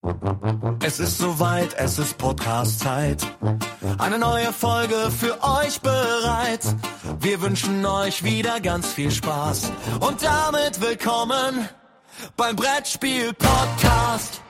Es ist soweit, es ist Podcast-Zeit. Eine neue Folge für euch bereit. Wir wünschen euch wieder ganz viel Spaß. Und damit willkommen beim Brettspiel-Podcast.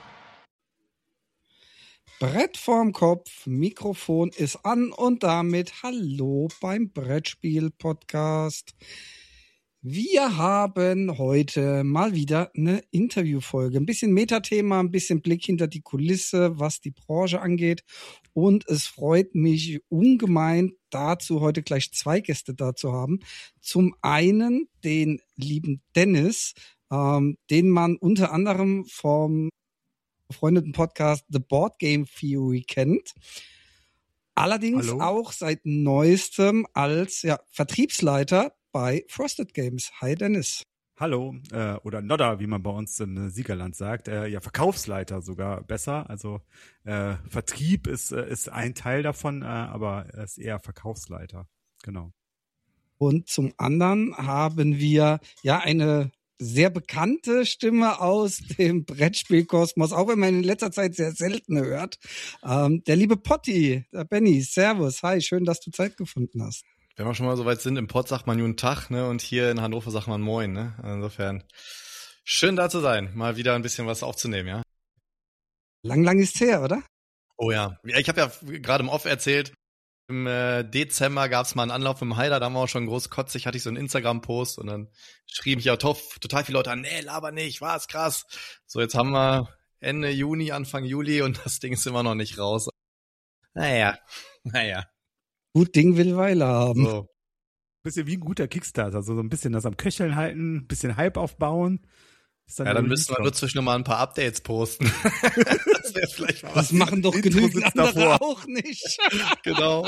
Brett vorm Kopf, Mikrofon ist an und damit hallo beim Brettspiel-Podcast. Wir haben heute mal wieder eine Interviewfolge. Ein bisschen Metathema, ein bisschen Blick hinter die Kulisse, was die Branche angeht. Und es freut mich ungemein, dazu heute gleich zwei Gäste da zu haben. Zum einen den lieben Dennis, den man unter anderem vom befreundeten Podcast The Board Game Theory kennt. Allerdings auch seit neuestem als Vertriebsleiter bei Frosted Games. Hi Dennis. Hallo, oder Nodder, wie man bei uns im Siegerland sagt. Verkaufsleiter sogar besser. Also Vertrieb ist ein Teil davon, aber er ist eher Verkaufsleiter. Genau. Und zum anderen haben wir eine sehr bekannte Stimme aus dem Brettspielkosmos, auch wenn man in letzter Zeit sehr selten hört. Der liebe Potti, der Benny. Servus, hi, schön, dass du Zeit gefunden hast. Wenn wir schon mal so weit sind, im Pott sagt man guten Tag, ne? Und hier in Hannover sagt man Moin, ne? Insofern schön da zu sein, mal wieder ein bisschen was aufzunehmen, ja? Lang ist's her, oder? Oh ja, ich habe ja gerade im Off erzählt, im Dezember gab's mal einen Anlauf im Heider, da haben wir auch schon großkotzig, hatte ich so einen Instagram-Post und dann schrieben mich auch total viele Leute an, nee, laber nicht, was, krass. So, jetzt haben wir Ende Juni, Anfang Juli und das Ding ist immer noch nicht raus. Naja. Gut Ding will Weile haben. So. Bisschen wie ein guter Kickstarter, so ein bisschen das am Köcheln halten, ein bisschen Hype aufbauen. Dann müssten wir nur zwischen mal ein paar Updates posten. Das wäre vielleicht mal was. Das machen doch genügend andere auch nicht. Genau.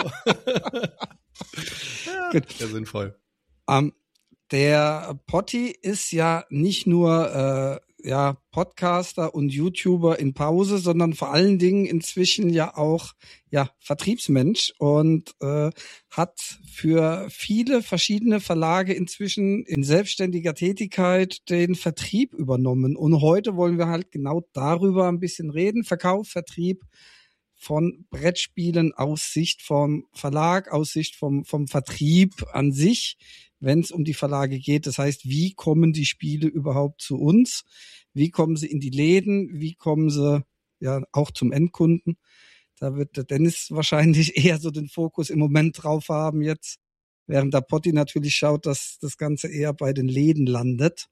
Ja, sinnvoll. Der Potti ist ja nicht nur Podcaster und YouTuber in Pause, sondern vor allen Dingen inzwischen ja auch Vertriebsmensch und hat für viele verschiedene Verlage inzwischen in selbstständiger Tätigkeit den Vertrieb übernommen. Und heute wollen wir halt genau darüber ein bisschen reden. Verkauf, Vertrieb von Brettspielen aus Sicht vom Verlag, aus Sicht vom Vertrieb an sich, wenn es um die Verlage geht. Das heißt, wie kommen die Spiele überhaupt zu uns? Wie kommen sie in die Läden? Wie kommen sie auch zum Endkunden? Da wird der Dennis wahrscheinlich eher so den Fokus im Moment drauf haben jetzt, während der Potti natürlich schaut, dass das Ganze eher bei den Läden landet.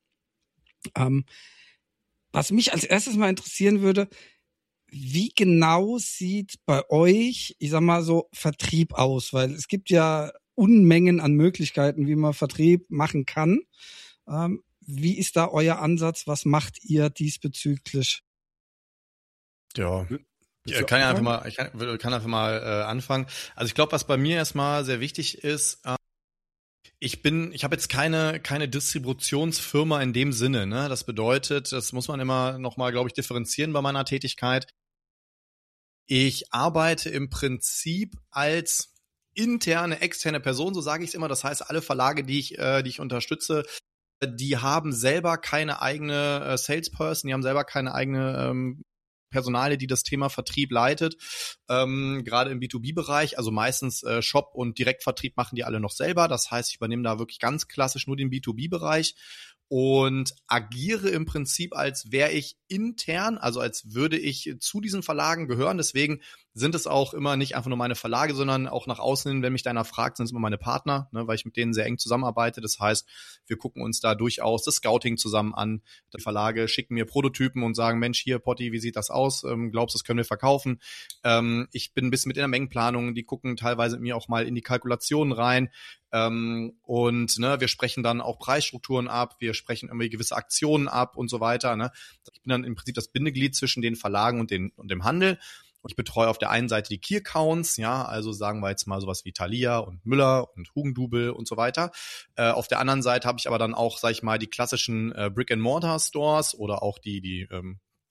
Was mich als erstes mal interessieren würde, wie genau sieht bei euch, ich sag mal so, Vertrieb aus? Weil es gibt ja Unmengen an Möglichkeiten, wie man Vertrieb machen kann. Wie ist da euer Ansatz? Was macht ihr diesbezüglich? Ja, ich kann einfach mal anfangen. Also ich glaube, was bei mir erstmal sehr wichtig ist, ich habe jetzt keine Distributionsfirma in dem Sinne, ne? Das bedeutet, das muss man immer nochmal, glaube ich, differenzieren bei meiner Tätigkeit. Ich arbeite im Prinzip als interne, externe Person, so sage ich es immer. Das heißt, alle Verlage, die ich unterstütze, die haben selber keine eigene Salesperson, die haben selber keine eigene Personale, die das Thema Vertrieb leitet. Gerade im B2B-Bereich, also meistens Shop und Direktvertrieb machen die alle noch selber. Das heißt, ich übernehme da wirklich ganz klassisch nur den B2B-Bereich und agiere im Prinzip, als wäre ich intern, also als würde ich zu diesen Verlagen gehören. Deswegen sind es auch immer nicht einfach nur meine Verlage, sondern auch nach außen hin, wenn mich da einer fragt, sind es immer meine Partner, ne, weil ich mit denen sehr eng zusammenarbeite. Das heißt, wir gucken uns da durchaus das Scouting zusammen an. Die Verlage schicken mir Prototypen und sagen, Mensch, hier, Potti, wie sieht das aus? Glaubst du, das können wir verkaufen? Ich bin ein bisschen mit in der Mengenplanung. Die gucken teilweise mit mir auch mal in die Kalkulationen rein. Und wir sprechen dann auch Preisstrukturen ab, wir sprechen irgendwie gewisse Aktionen ab und so weiter. Ne? Ich bin dann im Prinzip das Bindeglied zwischen den Verlagen und dem Handel. Und ich betreue auf der einen Seite die Key Accounts, ja, also sagen wir jetzt mal sowas wie Thalia und Müller und Hugendubel und so weiter. Auf der anderen Seite habe ich aber dann auch, sag ich mal, die klassischen Brick-and-Mortar-Stores oder auch die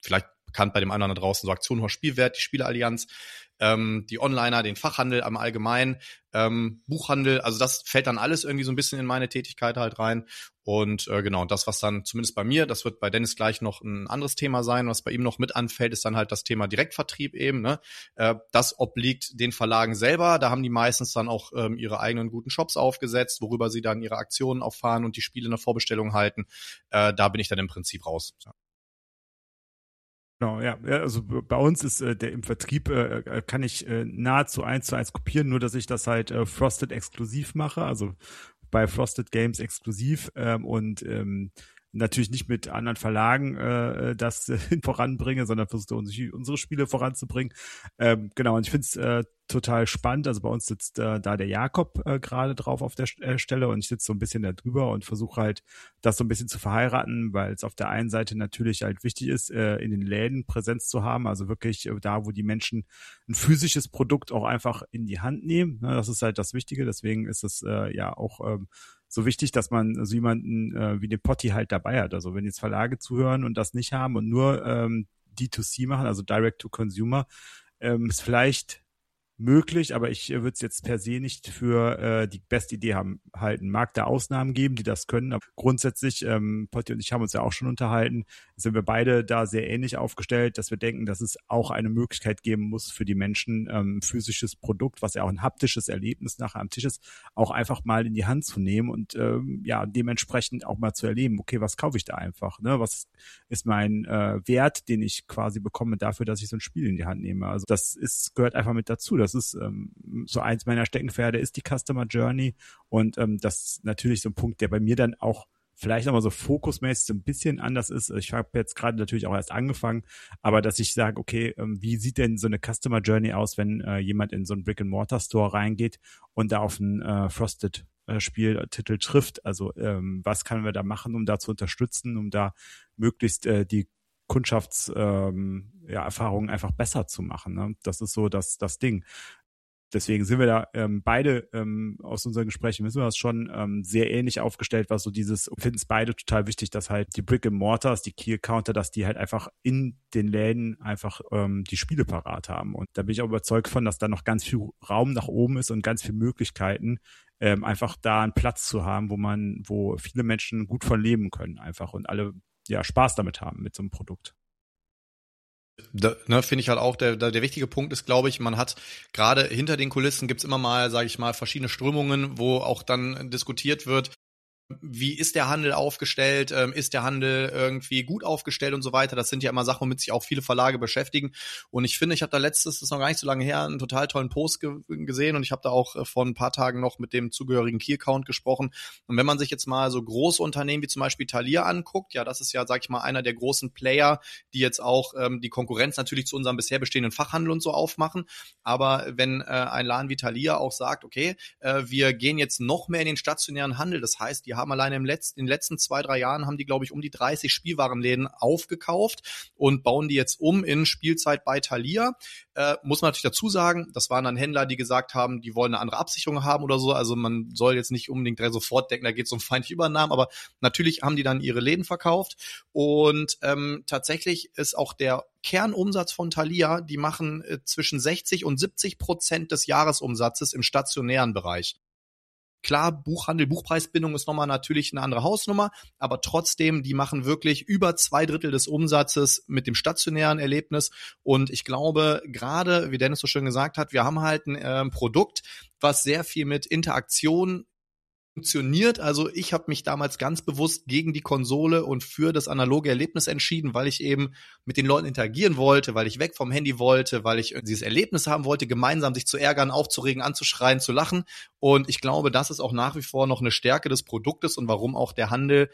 vielleicht bekannt bei dem anderen da draußen, so Aktion hoher Spielwert, die Spieleallianz, die Onliner, den Fachhandel am Allgemeinen, Buchhandel, also das fällt dann alles irgendwie so ein bisschen in meine Tätigkeit halt rein. Und genau, das, was dann zumindest bei mir, das wird bei Dennis gleich noch ein anderes Thema sein, was bei ihm noch mit anfällt, ist dann halt das Thema Direktvertrieb eben. Ne? Das obliegt den Verlagen selber. Da haben die meistens dann auch ihre eigenen guten Shops aufgesetzt, worüber sie dann ihre Aktionen auffahren und die Spiele in der Vorbestellung halten. Da bin ich dann im Prinzip raus. Ja. Genau, ja, also bei uns ist der im Vertrieb kann ich nahezu 1:1 kopieren, nur dass ich das halt Frosted exklusiv mache, also bei Frosted Games exklusiv und natürlich nicht mit anderen Verlagen das voranbringe, sondern versuche unsere Spiele voranzubringen. Genau, und ich finde es total spannend. Also bei uns sitzt da der Jakob gerade drauf auf der Stelle und ich sitze so ein bisschen da drüber und versuche halt das so ein bisschen zu verheiraten, weil es auf der einen Seite natürlich halt wichtig ist, in den Läden Präsenz zu haben, also wirklich da, wo die Menschen ein physisches Produkt auch einfach in die Hand nehmen. Ne, das ist halt das Wichtige. Deswegen ist es ja auch so wichtig, dass man so jemanden wie den Potti halt dabei hat. Also wenn jetzt Verlage zuhören und das nicht haben und nur D2C machen, also Direct to Consumer, ist vielleicht möglich, aber ich würde es jetzt per se nicht für die beste Idee halten. Mag da Ausnahmen geben, die das können, aber grundsätzlich, Potti und ich haben uns ja auch schon unterhalten, sind wir beide da sehr ähnlich aufgestellt, dass wir denken, dass es auch eine Möglichkeit geben muss für die Menschen, physisches Produkt, was ja auch ein haptisches Erlebnis nachher am Tisch ist, auch einfach mal in die Hand zu nehmen und ja, dementsprechend auch mal zu erleben, okay, was kaufe ich da einfach, ne? Was ist mein Wert, den ich quasi bekomme dafür, dass ich so ein Spiel in die Hand nehme? Also das gehört einfach mit dazu. Das ist so eins meiner Steckenpferde ist die Customer Journey und das ist natürlich so ein Punkt, der bei mir dann auch vielleicht nochmal so fokusmäßig so ein bisschen anders ist. Ich habe jetzt gerade natürlich auch erst angefangen, aber dass ich sage, okay, wie sieht denn so eine Customer Journey aus, wenn jemand in so einen Brick-and-Mortar-Store reingeht und da auf einen Frosted Spieltitel trifft? Also was können wir da machen, um da zu unterstützen, um da möglichst die Kundschaftserfahrungen einfach besser zu machen. Ne? Das ist so das Ding. Deswegen sind wir da beide aus unseren Gesprächen, wissen wir das schon, sehr ähnlich aufgestellt, was so finden es beide total wichtig, dass halt die Brick-and-Mortars, die Key-Counter, dass die halt einfach in den Läden einfach die Spiele parat haben. Und da bin ich auch überzeugt von, dass da noch ganz viel Raum nach oben ist und ganz viele Möglichkeiten, einfach da einen Platz zu haben, wo viele Menschen gut von leben können einfach und alle ja Spaß damit haben mit so einem Produkt. Finde ich halt auch, der wichtige Punkt ist, glaube ich, man hat gerade hinter den Kulissen gibt's immer mal, sage ich mal, verschiedene Strömungen, wo auch dann diskutiert wird, wie ist der Handel aufgestellt, ist der Handel irgendwie gut aufgestellt und so weiter. Das sind ja immer Sachen, womit sich auch viele Verlage beschäftigen. Und ich finde, ich habe da das ist noch gar nicht so lange her, einen total tollen Post gesehen und ich habe da auch vor ein paar Tagen noch mit dem zugehörigen Key-Account gesprochen. Und wenn man sich jetzt mal so große Unternehmen wie zum Beispiel Thalia anguckt, ja, das ist ja, sag ich mal, einer der großen Player, die jetzt auch die Konkurrenz natürlich zu unserem bisher bestehenden Fachhandel und so aufmachen. Aber wenn ein Laden wie Thalia auch sagt, okay, wir gehen jetzt noch mehr in den stationären Handel, das heißt, die haben alleine in den letzten 2-3 Jahren haben die, glaube ich, um die 30 Spielwarenläden aufgekauft und bauen die jetzt um in Spielzeit bei Thalia. Muss man natürlich dazu sagen, das waren dann Händler, die gesagt haben, die wollen eine andere Absicherung haben oder so. Also man soll jetzt nicht unbedingt sofort denken, da geht es um feindliche Übernahmen, aber natürlich haben die dann ihre Läden verkauft. Und tatsächlich ist auch der Kernumsatz von Thalia, die machen zwischen 60% und 70% des Jahresumsatzes im stationären Bereich. Klar, Buchhandel, Buchpreisbindung ist nochmal natürlich eine andere Hausnummer, aber trotzdem, die machen wirklich über 2/3 des Umsatzes mit dem stationären Erlebnis. Und ich glaube, gerade, wie Dennis so schön gesagt hat, wir haben halt ein Produkt, was sehr viel mit Interaktion funktioniert. Also ich habe mich damals ganz bewusst gegen die Konsole und für das analoge Erlebnis entschieden, weil ich eben mit den Leuten interagieren wollte, weil ich weg vom Handy wollte, weil ich dieses Erlebnis haben wollte, gemeinsam sich zu ärgern, aufzuregen, anzuschreien, zu lachen. Und ich glaube, das ist auch nach wie vor noch eine Stärke des Produktes und warum auch der Handel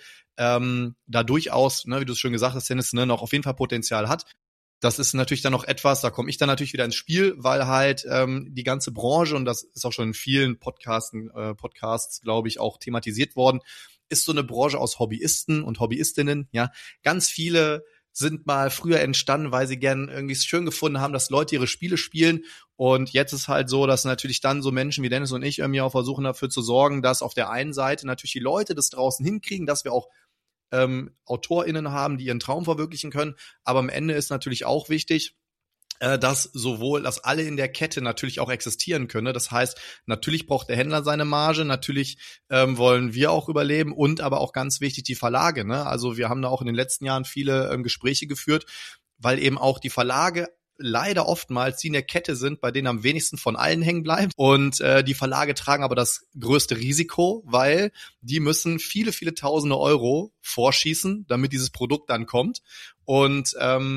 da durchaus, wie du es schon gesagt hast, Dennis, noch auf jeden Fall Potenzial hat. Das ist natürlich dann noch etwas, da komme ich dann natürlich wieder ins Spiel, weil halt die ganze Branche, und das ist auch schon in vielen Podcasts, glaube ich, auch thematisiert worden, ist so eine Branche aus Hobbyisten und Hobbyistinnen. Ja, ganz viele sind mal früher entstanden, weil sie gern irgendwie es schön gefunden haben, dass Leute ihre Spiele spielen. Und jetzt ist halt so, dass natürlich dann so Menschen wie Dennis und ich irgendwie auch versuchen dafür zu sorgen, dass auf der einen Seite natürlich die Leute das draußen hinkriegen, dass wir auch AutorInnen haben, die ihren Traum verwirklichen können. Aber am Ende ist natürlich auch wichtig, dass alle in der Kette natürlich auch existieren können. Das heißt, natürlich braucht der Händler seine Marge, natürlich wollen wir auch überleben und aber auch ganz wichtig die Verlage. Ne? Also wir haben da auch in den letzten Jahren viele Gespräche geführt, weil eben auch die Verlage leider oftmals die in der Kette sind, bei denen am wenigsten von allen hängen bleibt. Und die Verlage tragen aber das größte Risiko, weil die müssen viele, viele tausende Euro vorschießen, damit dieses Produkt dann kommt. Und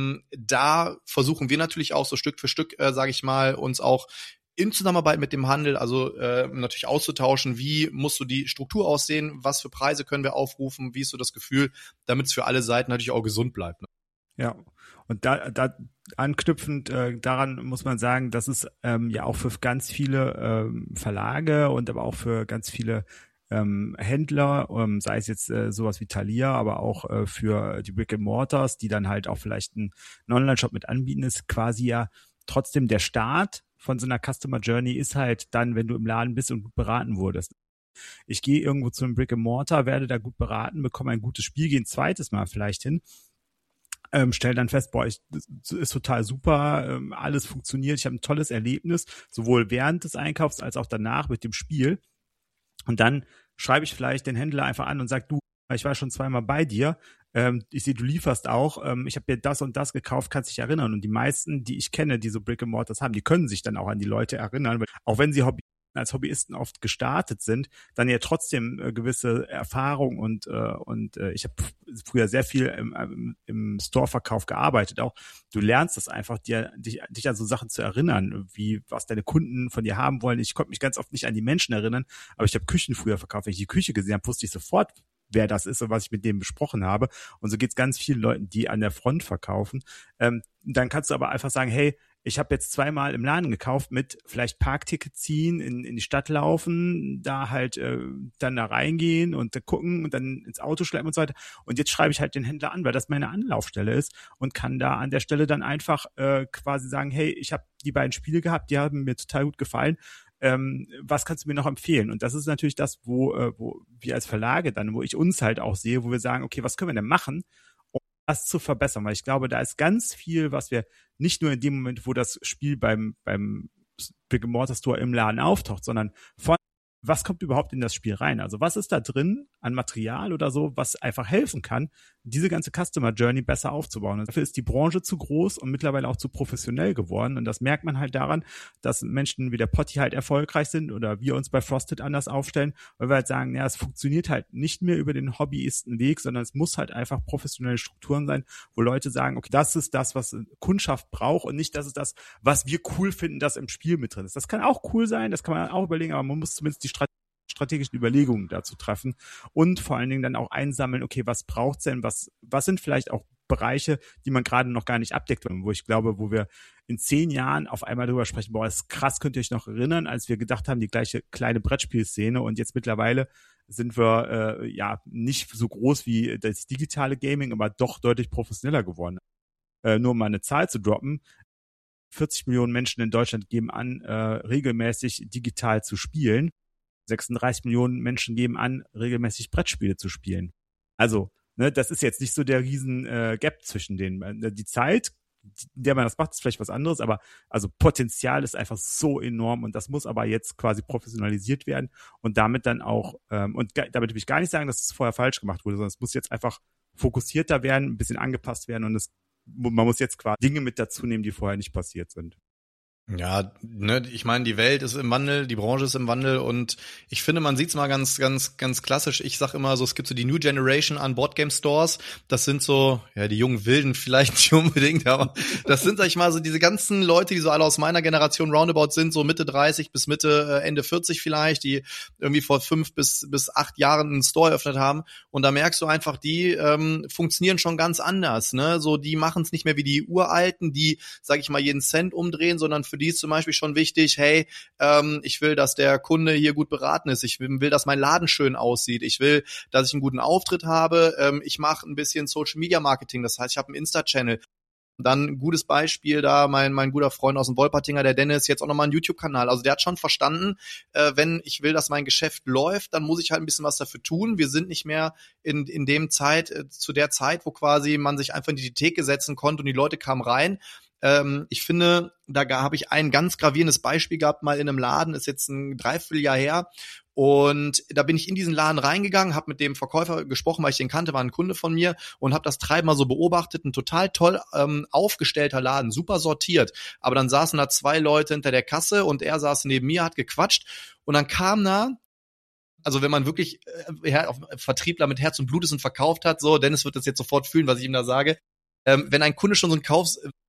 da versuchen wir natürlich auch so Stück für Stück, sage ich mal, uns auch in Zusammenarbeit mit dem Handel, also natürlich auszutauschen, wie muss so die Struktur aussehen, was für Preise können wir aufrufen, wie ist so das Gefühl, damit es für alle Seiten natürlich auch gesund bleibt. Ne? Ja, und da anknüpfend daran muss man sagen, dass es ja auch für ganz viele Verlage und aber auch für ganz viele Händler, sei es jetzt sowas wie Thalia, aber auch für die Brick and Mortars, die dann halt auch vielleicht einen Online-Shop mit anbieten, ist quasi ja trotzdem der Start von so einer Customer Journey ist halt dann, wenn du im Laden bist und gut beraten wurdest. Ich gehe irgendwo zu einem Brick and Mortar, werde da gut beraten, bekomme ein gutes Spiel, gehe ein zweites Mal vielleicht hin, stell dann fest, das ist total super, alles funktioniert, ich habe ein tolles Erlebnis, sowohl während des Einkaufs als auch danach mit dem Spiel. Und dann schreibe ich vielleicht den Händler einfach an und sage, du, ich war schon zweimal bei dir, ich sehe, du lieferst auch, ich habe dir das und das gekauft, kannst dich erinnern. Und die meisten, die ich kenne, die so Brick and Mortars haben, die können sich dann auch an die Leute erinnern, weil auch wenn sie als Hobbyisten oft gestartet sind, dann ja trotzdem gewisse Erfahrung und ich habe früher sehr viel im Store-Verkauf gearbeitet auch. Du lernst das einfach, dich an so Sachen zu erinnern, wie was deine Kunden von dir haben wollen. Ich konnte mich ganz oft nicht an die Menschen erinnern, aber ich habe Küchen früher verkauft. Wenn ich die Küche gesehen habe, wusste ich sofort, wer das ist und was ich mit dem besprochen habe. Und so geht's ganz vielen Leuten, die an der Front verkaufen. Dann kannst du aber einfach sagen, hey, ich habe jetzt zweimal im Laden gekauft mit vielleicht Parkticket ziehen, in die Stadt laufen, da halt dann da reingehen und gucken und dann ins Auto schleppen und so weiter. Und jetzt schreibe ich halt den Händler an, weil das meine Anlaufstelle ist und kann da an der Stelle dann einfach quasi sagen, hey, ich habe die beiden Spiele gehabt, die haben mir total gut gefallen. Was kannst du mir noch empfehlen? Und das ist natürlich das, wo wir als Verlage dann, wo ich uns halt auch sehe, wo wir sagen, okay, was können wir denn machen, um das zu verbessern? Weil ich glaube, da ist ganz viel, was wir nicht nur in dem Moment, wo das Spiel beim Brick and Mortar Store im Laden auftaucht, sondern von was kommt überhaupt in das Spiel rein? Also was ist da drin an Material oder so, was einfach helfen kann, diese ganze Customer Journey besser aufzubauen? Und dafür ist die Branche zu groß und mittlerweile auch zu professionell geworden. Und das merkt man halt daran, dass Menschen wie der Potti halt erfolgreich sind oder wir uns bei Frosted anders aufstellen, weil wir halt sagen, ja, es funktioniert halt nicht mehr über den Hobbyistenweg, sondern es muss halt einfach professionelle Strukturen sein, wo Leute sagen, okay, das ist das, was Kundschaft braucht und nicht das ist das, was wir cool finden, das im Spiel mit drin ist. Das kann auch cool sein, das kann man auch überlegen, aber man muss zumindest die strategischen Überlegungen dazu treffen und vor allen Dingen dann auch einsammeln, okay, was braucht's denn, was sind vielleicht auch Bereiche, die man gerade noch gar nicht abdeckt, wo ich glaube, wo wir in 10 Jahren auf einmal drüber sprechen, boah, das ist krass, könnt ihr euch noch erinnern, als wir gedacht haben, die gleiche kleine Brettspielszene und jetzt mittlerweile sind wir nicht so groß wie das digitale Gaming, aber doch deutlich professioneller geworden. Nur um mal eine Zahl zu droppen, 40 Millionen Menschen in Deutschland geben an, regelmäßig digital zu spielen. 36 Millionen Menschen geben an, regelmäßig Brettspiele zu spielen. Also, ne, das ist jetzt nicht so der riesen Gap zwischen denen. Die Zeit, in der man das macht, ist vielleicht was anderes, aber also Potenzial ist einfach so enorm und das muss aber jetzt quasi professionalisiert werden und damit dann auch, und damit will ich gar nicht sagen, dass es vorher falsch gemacht wurde, sondern es muss jetzt einfach fokussierter werden, ein bisschen angepasst werden und man muss jetzt quasi Dinge mit dazu nehmen, die vorher nicht passiert sind. Ja, ne, ich meine, die Welt ist im Wandel, die Branche ist im Wandel und ich finde, man sieht's mal ganz klassisch. Ich sag immer so, es gibt so die New Generation an Boardgame Stores. Das sind so, ja, die jungen Wilden vielleicht nicht unbedingt, aber das sind, sag ich mal, so diese ganzen Leute, die so alle aus meiner Generation roundabout sind, so Mitte 30 bis Ende 40 vielleicht, die irgendwie vor 5 bis 8 Jahren einen Store eröffnet haben. Und da merkst du einfach, die funktionieren schon ganz anders, ne? So, die machen's nicht mehr wie die Uralten, die, sag ich mal, jeden Cent umdrehen, sondern für die ist zum Beispiel schon wichtig, hey, ich will, dass der Kunde hier gut beraten ist, ich will, dass mein Laden schön aussieht, ich will, dass ich einen guten Auftritt habe, ich mache ein bisschen Social Media Marketing, das heißt, ich habe einen Insta-Channel. Dann ein gutes Beispiel da, mein guter Freund aus dem Wolpertinger, der Dennis, jetzt auch nochmal einen YouTube-Kanal. Also der hat schon verstanden, wenn ich will, dass mein Geschäft läuft, dann muss ich halt ein bisschen was dafür tun. Wir sind nicht mehr in dem zu der Zeit, wo quasi man sich einfach in die Theke setzen konnte und die Leute kamen rein. Ich finde, da habe ich ein ganz gravierendes Beispiel gehabt, mal in einem Laden, ist jetzt ein Dreivierteljahr her. Und da bin ich in diesen Laden reingegangen, habe mit dem Verkäufer gesprochen, weil ich den kannte, war ein Kunde von mir und habe das Treiben mal so beobachtet. Ein total toll aufgestellter Laden, super sortiert. Aber dann saßen da 2 Leute hinter der Kasse und er saß neben mir, hat gequatscht. Und dann kam da, also wenn man wirklich Vertriebler mit Herz und Blut ist und verkauft hat, so, Dennis wird das jetzt sofort fühlen, was ich ihm da sage. Wenn ein Kunde schon so einen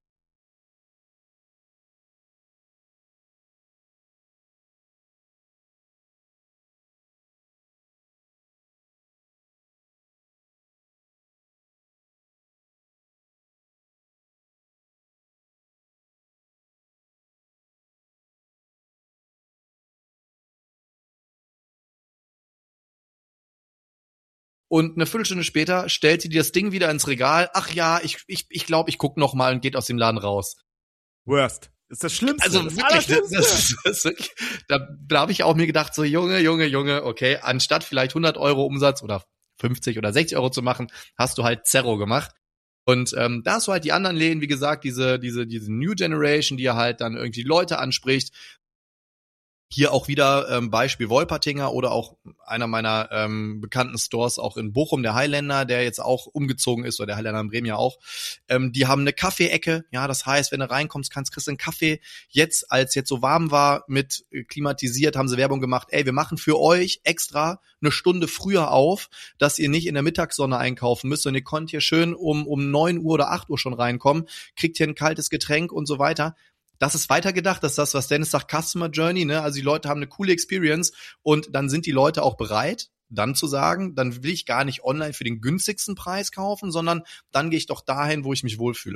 Und eine Viertelstunde später stellt sie dir das Ding wieder ins Regal. Ach ja, ich glaube, ich guck noch mal und geht aus dem Laden raus. Worst. Das ist das Schlimmste. Also wirklich, das ist wirklich, da habe ich auch mir gedacht, so Junge, okay, anstatt vielleicht 100 Euro Umsatz oder 50 oder 60 Euro zu machen, hast du halt Zero gemacht. Und da hast du halt die anderen Läden, wie gesagt, diese New Generation, die ja halt dann irgendwie Leute anspricht. Hier auch wieder Beispiel Wolpertinger oder auch einer meiner bekannten Stores auch in Bochum, der Highlander, der jetzt auch umgezogen ist, oder der Highlander in Bremen ja auch. Die haben eine Kaffeeecke, ja, das heißt, wenn du reinkommst, kriegst du einen Kaffee. Jetzt, als jetzt so warm war mit klimatisiert, haben sie Werbung gemacht, ey, wir machen für euch extra eine Stunde früher auf, dass ihr nicht in der Mittagssonne einkaufen müsst und ihr könnt hier schön um 9 Uhr oder 8 Uhr schon reinkommen, kriegt hier ein kaltes Getränk und so weiter. Das ist weitergedacht, das ist das, was Dennis sagt, Customer Journey, ne? Also die Leute haben eine coole Experience und dann sind die Leute auch bereit, dann zu sagen, dann will ich gar nicht online für den günstigsten Preis kaufen, sondern dann gehe ich doch dahin, wo ich mich wohlfühle.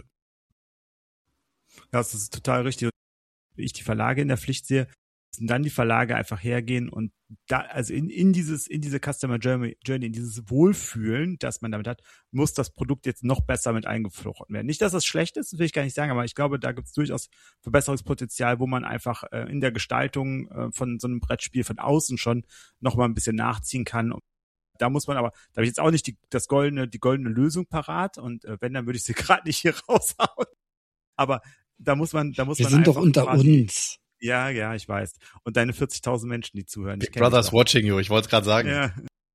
Ja, das ist total richtig. Wenn ich die Verlage in der Pflicht sehe, müssen dann die Verlage einfach hergehen und da, also in diese Customer Journey, in dieses Wohlfühlen, das man damit hat, muss das Produkt jetzt noch besser mit eingeflochten werden. Nicht, dass das schlecht ist, das will ich gar nicht sagen, aber ich glaube, da gibt es durchaus Verbesserungspotenzial, wo man einfach in der Gestaltung von so einem Brettspiel von außen schon noch mal ein bisschen nachziehen kann. Da muss man aber, da habe ich jetzt auch nicht die goldene Lösung parat und wenn, dann würde ich sie gerade nicht hier raushauen. Aber da muss man Wir sind doch unter uns. Ja, ich weiß. Und deine 40.000 Menschen, die zuhören. Big Brother's watching you, ich wollte es gerade sagen. Ja.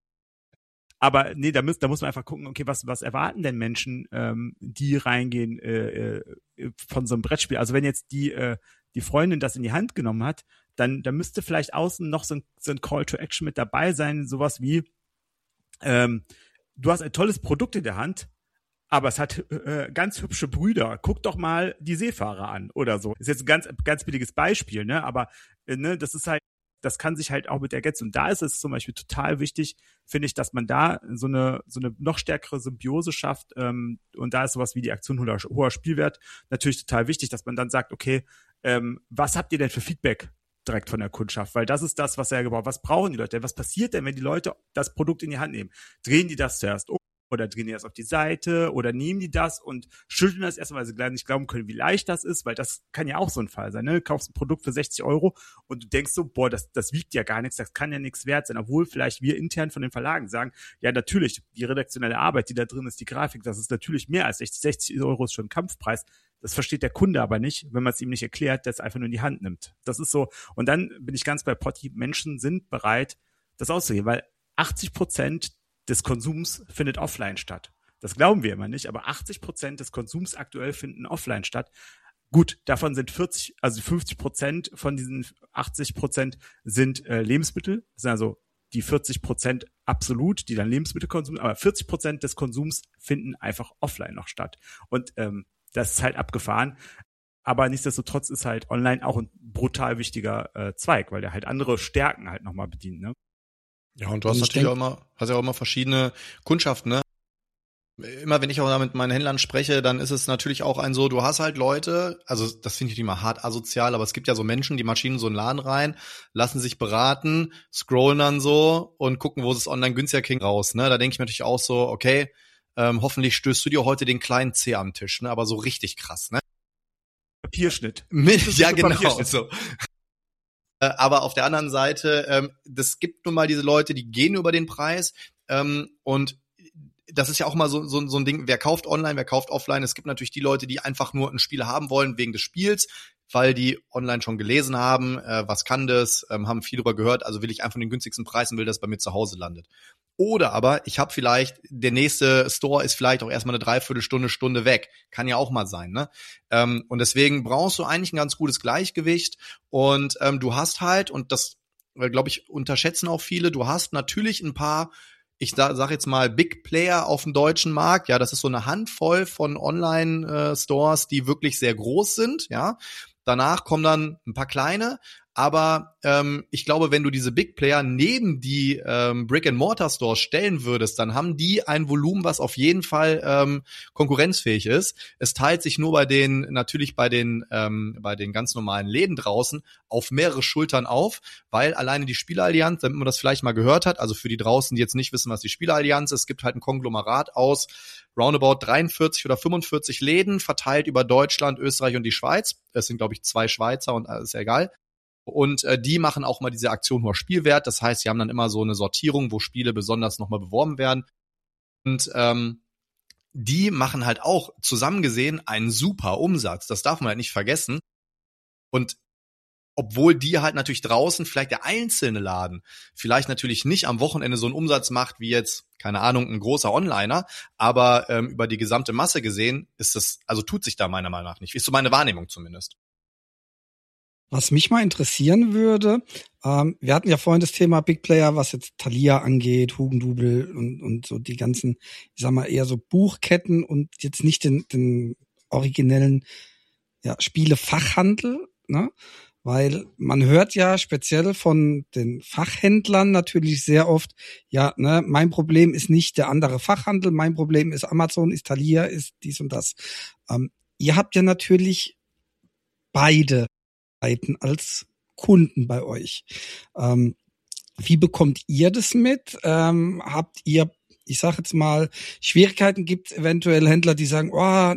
Aber nee, da muss man einfach gucken, okay, was erwarten denn Menschen, die reingehen von so einem Brettspiel? Also wenn jetzt die Freundin das in die Hand genommen hat, dann müsste vielleicht außen noch so ein Call to Action mit dabei sein, sowas wie, du hast ein tolles Produkt in der Hand, aber es hat ganz hübsche Brüder. Guck doch mal die Seefahrer an oder so. Ist jetzt ein ganz, ganz billiges Beispiel, ne? Aber das ist halt, das kann sich halt auch mit ergänzen. Und da ist es zum Beispiel total wichtig, finde ich, dass man da so eine noch stärkere Symbiose schafft. Und da ist sowas wie die Aktion hoher Spielwert natürlich total wichtig, dass man dann sagt, okay, was habt ihr denn für Feedback direkt von der Kundschaft? Weil das ist das, was er gebraucht. Was brauchen die Leute? Was passiert denn, wenn die Leute das Produkt in die Hand nehmen? Drehen die das zuerst um? Oder drehen die das auf die Seite oder nehmen die das und schütteln das erstmal, weil sie nicht glauben können, wie leicht das ist, weil das kann ja auch so ein Fall sein. Ne? Du kaufst ein Produkt für 60 Euro und du denkst so, boah, das wiegt ja gar nichts, das kann ja nichts wert sein, obwohl vielleicht wir intern von den Verlagen sagen, ja natürlich, die redaktionelle Arbeit, die da drin ist, die Grafik, das ist natürlich mehr als 60. 60 Euro ist schon ein Kampfpreis. Das versteht der Kunde aber nicht, wenn man es ihm nicht erklärt, der es einfach nur in die Hand nimmt. Das ist so. Und dann bin ich ganz bei Potti, Menschen sind bereit, das auszugeben, weil 80% des Konsums findet offline statt. Das glauben wir immer nicht, aber 80% des Konsums aktuell finden offline statt. Gut, davon sind 50% von diesen 80% sind Lebensmittel. Das sind also die 40% absolut, die dann Lebensmittel konsumieren, aber 40% des Konsums finden einfach offline noch statt. Und das ist halt abgefahren. Aber nichtsdestotrotz ist halt online auch ein brutal wichtiger Zweig, weil der halt andere Stärken halt nochmal bedient, ne? Ja, und du hast natürlich auch immer verschiedene Kundschaften, ne? Immer wenn ich auch da mit meinen Händlern spreche, dann ist es natürlich auch du hast halt Leute, also das finde ich nicht mal hart asozial, aber es gibt ja so Menschen, die marschieren in so einen Laden rein, lassen sich beraten, scrollen dann so und gucken, wo es online günstiger kriegen raus, ne? Da denke ich mir natürlich auch so, okay, Hoffentlich stößt du dir heute den kleinen Zeh am Tisch, ne? Aber so richtig krass, ne? Papierschnitt. Ja, genau. Papierschnitt. So. Aber auf der anderen Seite, das gibt nun mal diese Leute, die gehen über den Preis. Und das ist ja auch mal so ein Ding, wer kauft online, wer kauft offline. Es gibt natürlich die Leute, die einfach nur ein Spiel haben wollen wegen des Spiels, weil die online schon gelesen haben, was kann das, haben viel darüber gehört, also will ich einfach den günstigsten Preis und will, dass bei mir zu Hause landet. Oder aber ich habe vielleicht, der nächste Store ist vielleicht auch erstmal eine Dreiviertelstunde, Stunde weg. Kann ja auch mal sein, ne? Und deswegen brauchst du eigentlich ein ganz gutes Gleichgewicht. Und du hast halt, und das, glaube ich, unterschätzen auch viele, du hast natürlich ein paar, ich sag jetzt mal, Big Player auf dem deutschen Markt. Ja, das ist so eine Handvoll von Online-Stores, die wirklich sehr groß sind, ja. Danach kommen dann ein paar kleine, aber ich glaube, wenn du diese Big Player neben die Brick-and-Mortar-Stores stellen würdest, dann haben die ein Volumen, was auf jeden Fall konkurrenzfähig ist. Es teilt sich nur bei den ganz normalen Läden draußen auf mehrere Schultern auf, weil alleine die Spielallianz, damit man das vielleicht mal gehört hat, also für die draußen, die jetzt nicht wissen, was die Spielallianz ist, es gibt halt ein Konglomerat aus roundabout 43 oder 45 Läden, verteilt über Deutschland, Österreich und die Schweiz. Es sind, glaube ich, 2 Schweizer und ist ja egal. Und die machen auch mal diese Aktion hoher Spielwert. Das heißt, sie haben dann immer so eine Sortierung, wo Spiele besonders nochmal beworben werden. Und die machen halt auch zusammen gesehen einen super Umsatz. Das darf man halt nicht vergessen. Und obwohl die halt natürlich draußen vielleicht der einzelne Laden vielleicht natürlich nicht am Wochenende so einen Umsatz macht wie jetzt, keine Ahnung, ein großer Onliner, aber über die gesamte Masse gesehen ist das, also tut sich da meiner Meinung nach nicht. Ist so meine Wahrnehmung zumindest. Was mich mal interessieren würde, wir hatten ja vorhin das Thema Big Player, was jetzt Thalia angeht, Hugendubel und so die ganzen, ich sag mal, eher so Buchketten und jetzt nicht den originellen Spielefachhandel, ne? Weil man hört ja speziell von den Fachhändlern natürlich sehr oft, ja, ne, mein Problem ist nicht der andere Fachhandel, mein Problem ist Amazon, ist Thalia, ist dies und das. Ihr habt ja natürlich beide Seiten als Kunden bei euch. Wie bekommt ihr das mit? Habt ihr, ich sag jetzt mal, Schwierigkeiten, gibt es eventuell Händler, die sagen,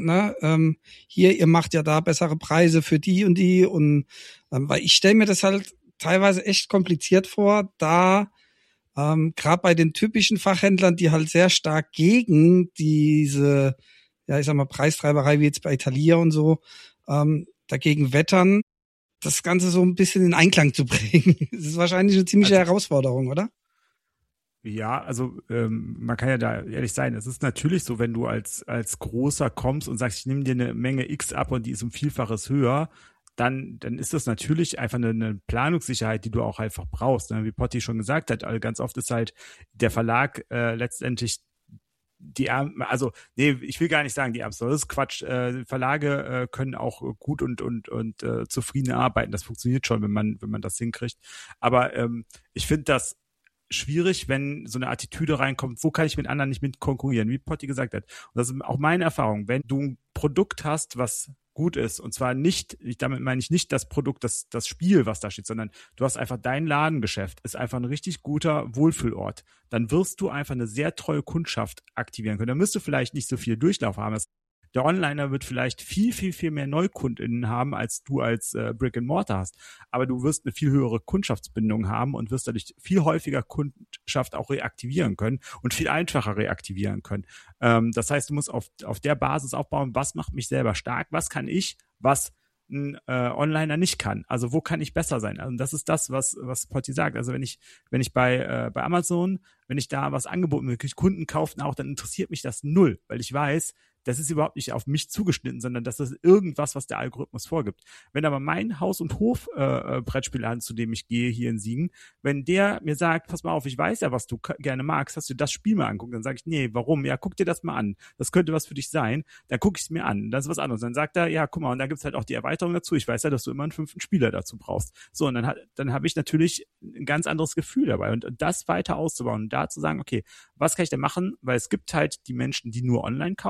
hier, ihr macht ja da bessere Preise für die und weil ich stelle mir das halt teilweise echt kompliziert vor, da gerade bei den typischen Fachhändlern, die halt sehr stark gegen diese, ja, ich sag mal, Preistreiberei wie jetzt bei Thalia und so, dagegen wettern, das Ganze so ein bisschen in Einklang zu bringen. Das ist wahrscheinlich eine ziemliche Herausforderung, oder? Ja, also man kann ja da ehrlich sein, es ist natürlich so, wenn du als Großer kommst und sagst, ich nehme dir eine Menge X ab und die ist um Vielfaches höher, dann ist das natürlich einfach eine Planungssicherheit, die du auch einfach brauchst. Ne? Wie Potti schon gesagt hat, also ganz oft ist halt der Verlag letztendlich ich will gar nicht sagen die Ärmsten, das ist Quatsch. Verlage können auch gut und zufrieden arbeiten. Das funktioniert schon, wenn man das hinkriegt. Aber ich finde das schwierig, wenn so eine Attitüde reinkommt, wo kann ich mit anderen nicht mit konkurrieren, wie Potti gesagt hat. Und das ist auch meine Erfahrung. Wenn du ein Produkt hast, was gut ist, und zwar nicht, damit meine ich nicht das Produkt, das Spiel, was da steht, sondern du hast einfach dein Ladengeschäft, ist einfach ein richtig guter Wohlfühlort, dann wirst du einfach eine sehr treue Kundschaft aktivieren können. Da müsst du vielleicht nicht so viel Durchlauf haben. Der Onliner wird vielleicht viel, viel, viel mehr NeukundInnen haben, als du als Brick and Mortar hast. Aber du wirst eine viel höhere Kundschaftsbindung haben und wirst dadurch viel häufiger Kundschaft auch reaktivieren können und viel einfacher reaktivieren können. Das heißt, du musst auf der Basis aufbauen, was macht mich selber stark, was kann ich, was ein Onliner nicht kann. Also wo kann ich besser sein? Also das ist das, was Potti sagt. Also wenn ich bei Amazon, wenn ich da was angeboten wird, Kunden kaufen auch, dann interessiert mich das null, weil ich weiß, das ist überhaupt nicht auf mich zugeschnitten, sondern das ist irgendwas, was der Algorithmus vorgibt. Wenn aber mein Haus- und Hof-Brettspielladen, zu dem ich gehe hier in Siegen, wenn der mir sagt, pass mal auf, ich weiß ja, was du gerne magst, hast du das Spiel mal anguckt, dann sage ich, nee, warum? Ja, guck dir das mal an. Das könnte was für dich sein. Dann gucke ich es mir an. Das ist was anderes. Dann sagt er, ja, guck mal, und da gibt's halt auch die Erweiterung dazu. Ich weiß ja, dass du immer einen 5. Spieler dazu brauchst. So, und dann habe ich natürlich ein ganz anderes Gefühl dabei. Und das weiter auszubauen und da zu sagen, okay, was kann ich denn machen? Weil es gibt halt die Menschen, die nur online kaufen, die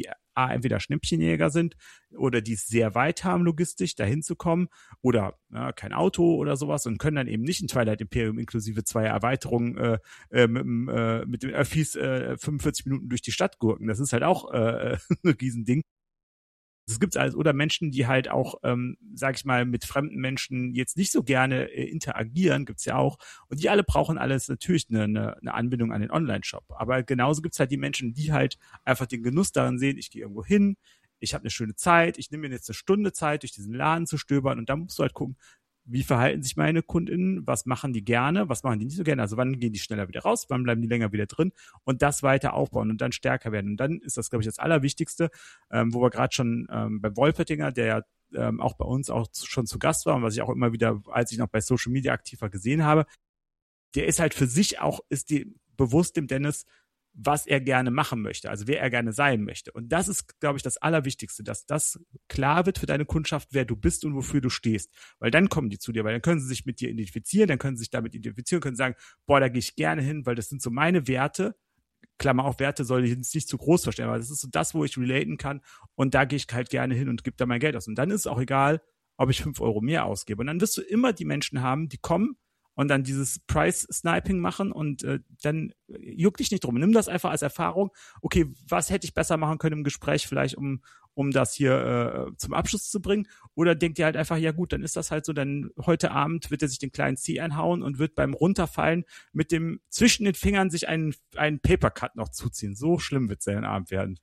die entweder Schnippchenjäger sind oder die es sehr weit haben, logistisch dahin zu kommen oder kein Auto oder sowas und können dann eben nicht in Twilight Imperium inklusive 2 Erweiterungen mit den Öffis 45 Minuten durch die Stadt gurken. Das ist halt auch ein Riesending. Das gibt's alles. Oder Menschen, die halt auch, sag ich mal, mit fremden Menschen jetzt nicht so gerne interagieren, gibt's ja auch. Und die alle brauchen alles natürlich eine Anbindung an den Online-Shop. Aber genauso gibt's halt die Menschen, die halt einfach den Genuss darin sehen, ich gehe irgendwo hin, ich habe eine schöne Zeit, ich nehme mir jetzt eine Stunde Zeit, durch diesen Laden zu stöbern und dann musst du halt gucken, wie verhalten sich meine KundInnen, was machen die gerne, was machen die nicht so gerne, also wann gehen die schneller wieder raus, wann bleiben die länger wieder drin und das weiter aufbauen und dann stärker werden. Und dann ist das, glaube ich, das Allerwichtigste, wo wir gerade schon bei Wolpertinger, der ja auch bei uns auch schon zu Gast war und was ich auch immer wieder, als ich noch bei Social Media aktiv war, gesehen habe, der ist halt für sich auch, ist die bewusst dem Dennis, was er gerne machen möchte, also wer er gerne sein möchte. Und das ist, glaube ich, das Allerwichtigste, dass das klar wird für deine Kundschaft, wer du bist und wofür du stehst. Weil dann kommen die zu dir, weil dann können sie sich mit dir identifizieren, dann können sie sich damit identifizieren, können sagen, boah, da gehe ich gerne hin, weil das sind so meine Werte. Klammer auf, Werte soll ich jetzt nicht zu groß verstehen, aber das ist so das, wo ich relaten kann und da gehe ich halt gerne hin und gebe da mein Geld aus. Und dann ist es auch egal, ob ich 5 Euro mehr ausgebe. Und dann wirst du immer die Menschen haben, die kommen und dann dieses Price-Sniping machen und dann juckt dich nicht drum. Nimm das einfach als Erfahrung. Okay, was hätte ich besser machen können im Gespräch vielleicht, um das hier zum Abschluss zu bringen? Oder denkt ihr halt einfach, ja gut, dann ist das halt so, dann heute Abend wird er sich den kleinen C einhauen und wird beim Runterfallen mit dem zwischen den Fingern sich einen Papercut noch zuziehen. So schlimm wird sein Abend werden.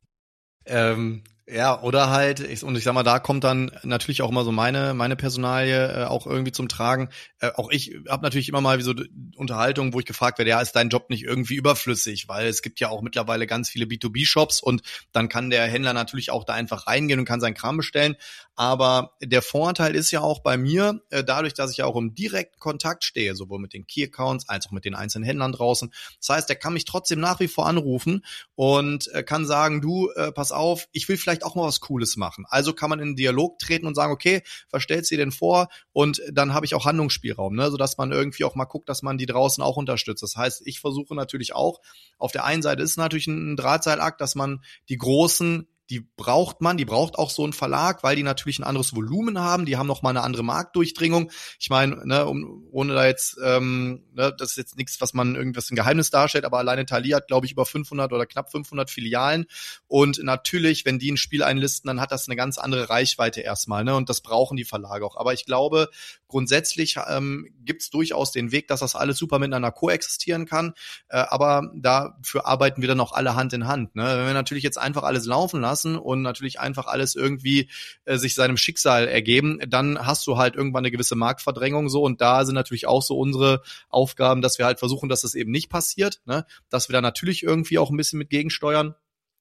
Ja, oder halt, ich sag mal, da kommt dann natürlich auch immer so meine Personalie auch irgendwie zum Tragen. Auch ich habe natürlich immer mal wie so Unterhaltungen, wo ich gefragt werde, ja, ist dein Job nicht irgendwie überflüssig? Weil es gibt ja auch mittlerweile ganz viele B2B-Shops und dann kann der Händler natürlich auch da einfach reingehen und kann seinen Kram bestellen. Aber der Vorteil ist ja auch bei mir, dadurch, dass ich ja auch im direkten Kontakt stehe, sowohl mit den Key-Accounts als auch mit den einzelnen Händlern draußen. Das heißt, der kann mich trotzdem nach wie vor anrufen und kann sagen, du, pass auf, ich will vielleicht auch mal was Cooles machen. Also kann man in den Dialog treten und sagen, okay, was stellst du dir denn vor? Und dann habe ich auch Handlungsspielraum, ne, sodass man irgendwie auch mal guckt, dass man die draußen auch unterstützt. Das heißt, ich versuche natürlich auch, auf der einen Seite ist es natürlich ein Drahtseilakt, dass man die Großen, die braucht auch so einen Verlag, weil die natürlich ein anderes Volumen haben, die haben noch mal eine andere Marktdurchdringung. Ich meine, ne, ohne da jetzt, das ist jetzt nichts, was man irgendwas ein Geheimnis darstellt, aber alleine Thalia hat, glaube ich, über 500 oder knapp 500 Filialen und natürlich, wenn die ein Spiel einlisten, dann hat das eine ganz andere Reichweite erstmal, ne, und das brauchen die Verlage auch. Aber ich glaube, grundsätzlich gibt's durchaus den Weg, dass das alles super miteinander koexistieren kann, aber dafür arbeiten wir dann auch alle Hand in Hand, ne. Wenn wir natürlich jetzt einfach alles laufen lassen und natürlich einfach alles irgendwie sich seinem Schicksal ergeben, dann hast du halt irgendwann eine gewisse Marktverdrängung so und da sind natürlich auch so unsere Aufgaben, dass wir halt versuchen, dass das eben nicht passiert, ne? Dass wir da natürlich irgendwie auch ein bisschen mit gegensteuern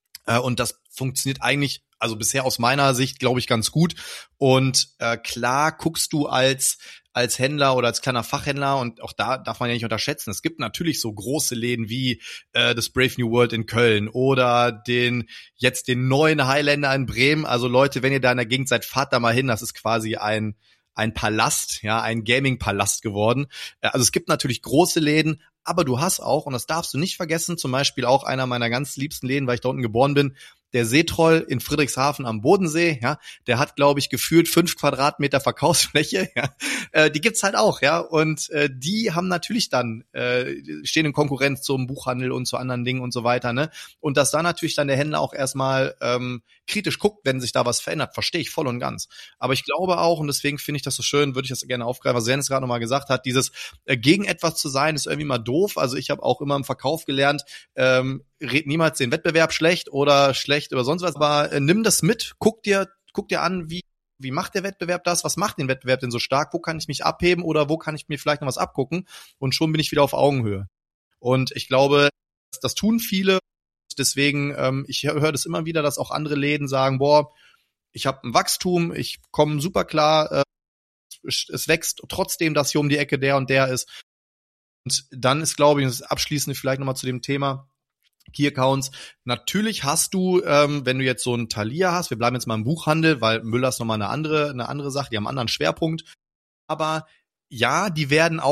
und das funktioniert eigentlich, also bisher aus meiner Sicht, glaube ich, ganz gut und klar guckst du als Händler oder als kleiner Fachhändler und auch da darf man ja nicht unterschätzen. Es gibt natürlich so große Läden wie das Brave New World in Köln oder den neuen Highlander in Bremen. Also Leute, wenn ihr da in der Gegend seid, fahrt da mal hin. Das ist quasi ein Palast, ja, ein Gaming-Palast geworden. Also es gibt natürlich große Läden, aber du hast auch, und das darfst du nicht vergessen, zum Beispiel auch einer meiner ganz liebsten Läden, weil ich da unten geboren bin, der Seetroll in Friedrichshafen am Bodensee, ja, der hat, glaube ich, gefühlt 5 Quadratmeter Verkaufsfläche, ja, die gibt's halt auch, ja, und die haben natürlich dann, stehen in Konkurrenz zum Buchhandel und zu anderen Dingen und so weiter, ne, und dass da natürlich dann der Händler auch erstmal kritisch guckt, wenn sich da was verändert, verstehe ich voll und ganz, aber ich glaube auch, und deswegen finde ich das so schön, würde ich das gerne aufgreifen, was Dennis gerade nochmal gesagt hat, dieses gegen etwas zu sein, ist irgendwie mal doof, also ich habe auch immer im Verkauf gelernt, red niemals den Wettbewerb schlecht oder schlecht oder sonst was, aber nimm das mit, guck dir an, wie macht der Wettbewerb das, was macht den Wettbewerb denn so stark, wo kann ich mich abheben oder wo kann ich mir vielleicht noch was abgucken und schon bin ich wieder auf Augenhöhe. Und ich glaube, das tun viele, deswegen, ich höre das immer wieder, dass auch andere Läden sagen, boah, ich habe ein Wachstum, ich komme super klar, es wächst trotzdem, dass hier um die Ecke der und der ist. Und dann ist, glaube ich, das Abschließende vielleicht nochmal zu dem Thema Key-Accounts. Natürlich hast du, wenn du jetzt so einen Thalia hast, wir bleiben jetzt mal im Buchhandel, weil Müller ist nochmal eine andere Sache, die haben einen anderen Schwerpunkt. Aber ja, die werden auch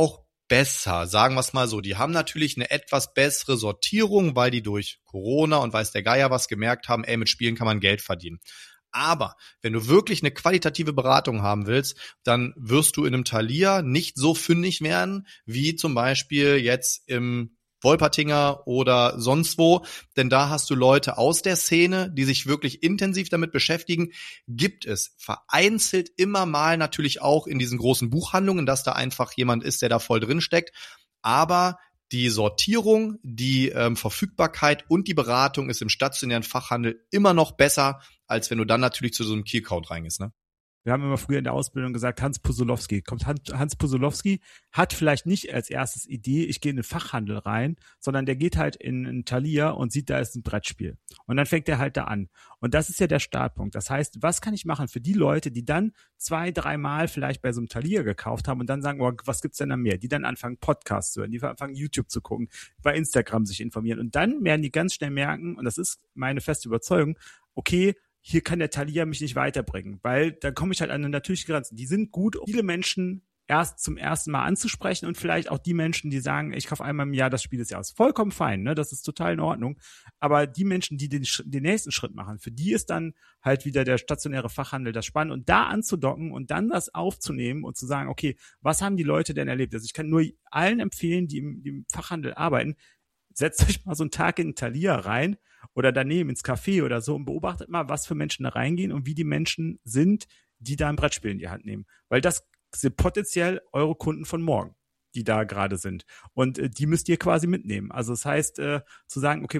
besser, sagen wir es mal so. Die haben natürlich eine etwas bessere Sortierung, weil die durch Corona und weiß der Geier was gemerkt haben, mit Spielen kann man Geld verdienen. Aber wenn du wirklich eine qualitative Beratung haben willst, dann wirst du in einem Thalia nicht so fündig werden, wie zum Beispiel jetzt im Wolpertinger oder sonst wo, denn da hast du Leute aus der Szene, die sich wirklich intensiv damit beschäftigen. Gibt es vereinzelt immer mal natürlich auch in diesen großen Buchhandlungen, dass da einfach jemand ist, der da voll drin steckt, aber die Sortierung, die Verfügbarkeit und die Beratung ist im stationären Fachhandel immer noch besser, als wenn du dann natürlich zu so einem Key-Account reingehst, ne? Wir haben immer früher in der Ausbildung gesagt, Hans Pusolowski. Hans Pusolowski hat vielleicht nicht als erstes Idee, ich gehe in den Fachhandel rein, sondern der geht halt in einen Thalia und sieht, da ist ein Brettspiel. Und dann fängt er halt da an. Und das ist ja der Startpunkt. Das heißt, was kann ich machen für die Leute, die dann 2-3 Mal vielleicht bei so einem Thalia gekauft haben und dann sagen, oh, was gibt's denn da mehr? Die dann anfangen, Podcasts zu hören, die anfangen, YouTube zu gucken, bei Instagram sich informieren. Und dann werden die ganz schnell merken, und das ist meine feste Überzeugung, okay, hier kann der Thalia mich nicht weiterbringen, weil da komme ich halt an eine natürliche Grenze. Die sind gut, um viele Menschen erst zum ersten Mal anzusprechen und vielleicht auch die Menschen, die sagen, ich kaufe einmal im Jahr das Spiel des Jahres. Vollkommen fein, ne? Das ist total in Ordnung. Aber die Menschen, die den nächsten Schritt machen, für die ist dann halt wieder der stationäre Fachhandel das Spannende. Und da anzudocken und dann das aufzunehmen und zu sagen, okay, was haben die Leute denn erlebt? Also ich kann nur allen empfehlen, die im Fachhandel arbeiten, setzt euch mal so einen Tag in den Thalia rein oder daneben ins Café oder so und beobachtet mal, was für Menschen da reingehen und wie die Menschen sind, die da ein Brettspiel in die Hand nehmen. Weil das sind potenziell eure Kunden von morgen, die da gerade sind. Und die müsst ihr quasi mitnehmen. Also das heißt, zu sagen, okay,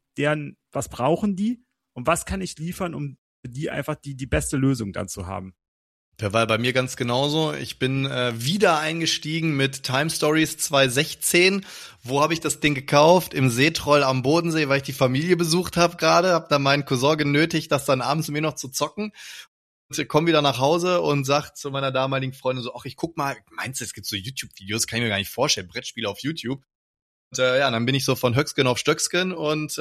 was brauchen die und was kann ich liefern, um die einfach die beste Lösung dann zu haben. Der war bei mir ganz genauso. Ich bin wieder eingestiegen mit Time Stories 2016. Wo habe ich das Ding gekauft? Im Seetroll am Bodensee, weil ich die Familie besucht habe gerade. Hab da meinen Cousin genötigt, das dann abends mit mir noch zu zocken. Und ich komme wieder nach Hause und sag zu meiner damaligen Freundin so, ach, ich guck mal, meinst du, es gibt so YouTube-Videos? Kann ich mir gar nicht vorstellen. Brettspiele auf YouTube. Und dann bin ich so von Höcksken auf Stöcksken und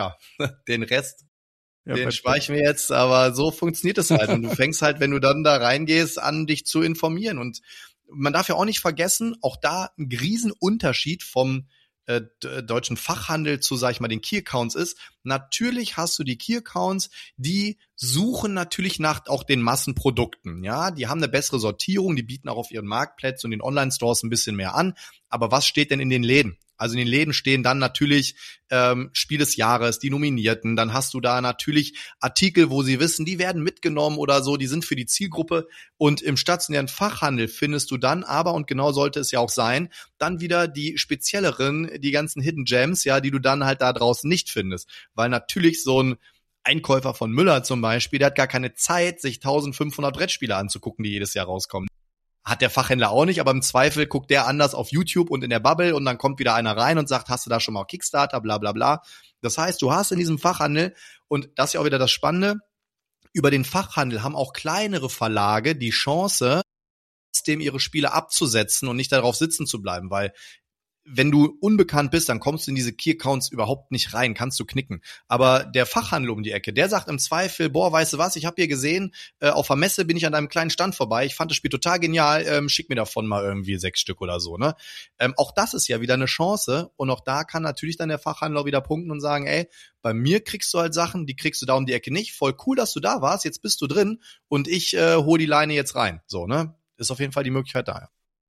den Rest den speichern wir jetzt, aber so funktioniert es halt. Und du fängst halt, wenn du dann da reingehst, an, dich zu informieren. Und man darf ja auch nicht vergessen, auch da ein Riesenunterschied vom deutschen Fachhandel zu, sag ich mal, den Key-Accounts ist. Natürlich hast du die Key-Accounts, die suchen natürlich nach auch den Massenprodukten. Ja, die haben eine bessere Sortierung, die bieten auch auf ihren Marktplätzen und den Online-Stores ein bisschen mehr an. Aber was steht denn in den Läden? Also in den Läden stehen dann natürlich Spiel des Jahres, die Nominierten. Dann hast du da natürlich Artikel, wo sie wissen, die werden mitgenommen oder so, die sind für die Zielgruppe. Und im stationären Fachhandel findest du dann aber, und genau sollte es ja auch sein, dann wieder die spezielleren, die ganzen Hidden Gems, ja, die du dann halt da draußen nicht findest. Weil natürlich so ein Einkäufer von Müller zum Beispiel, der hat gar keine Zeit, sich 1500 Brettspiele anzugucken, die jedes Jahr rauskommen. Hat der Fachhändler auch nicht, aber im Zweifel guckt der anders auf YouTube und in der Bubble und dann kommt wieder einer rein und sagt, hast du da schon mal Kickstarter, bla bla bla. Das heißt, du hast in diesem Fachhandel, und das ist ja auch wieder das Spannende, über den Fachhandel haben auch kleinere Verlage die Chance, trotzdem ihre Spiele abzusetzen und nicht darauf sitzen zu bleiben, weil wenn du unbekannt bist, dann kommst du in diese Key-Accounts überhaupt nicht rein, kannst du knicken. Aber der Fachhandel um die Ecke, der sagt im Zweifel, boah, weißt du was, ich habe hier gesehen, auf der Messe bin ich an deinem kleinen Stand vorbei, ich fand das Spiel total genial, schick mir davon mal irgendwie 6 Stück oder so, ne? Auch das ist ja wieder eine Chance und auch da kann natürlich dann der Fachhandler wieder punkten und sagen, ey, bei mir kriegst du halt Sachen, die kriegst du da um die Ecke nicht, voll cool, dass du da warst, jetzt bist du drin und ich hol die Leine jetzt rein, so, ne? Ist auf jeden Fall die Möglichkeit da, ja.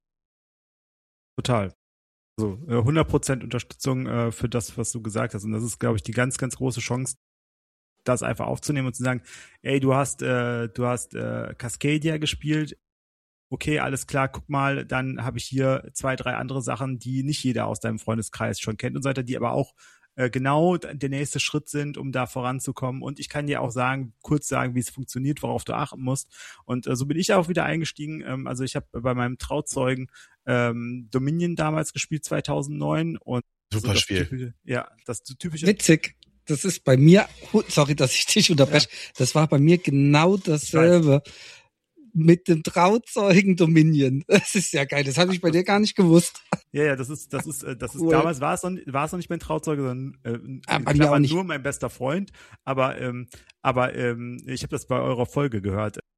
Total. Also 100% Unterstützung für das, was du gesagt hast. Und das ist, glaube ich, die ganz, ganz große Chance, das einfach aufzunehmen und zu sagen, ey, du hast Cascadia gespielt. Okay, alles klar, guck mal, dann habe ich hier 2, 3 andere Sachen, die nicht jeder aus deinem Freundeskreis schon kennt und so weiter, die aber auch genau der nächste Schritt sind, um da voranzukommen. Und ich kann dir auch kurz sagen, wie es funktioniert, worauf du achten musst. Und so bin ich auch wieder eingestiegen. Also ich habe bei meinem Trauzeugen Dominion damals gespielt, 2009. Und super so Spiel. Das typische. Witzig. Das ist bei mir, sorry, dass ich dich unterbreche, das war bei mir genau dasselbe. Mit dem Trauzeugen Dominion. Das ist ja geil. Das habe ich bei dir gar nicht gewusst. Ja, das ist cool. Damals war es noch nicht mein Trauzeuge, sondern bei mir auch nicht. Nur mein bester Freund. Aber ich habe das bei eurer Folge gehört.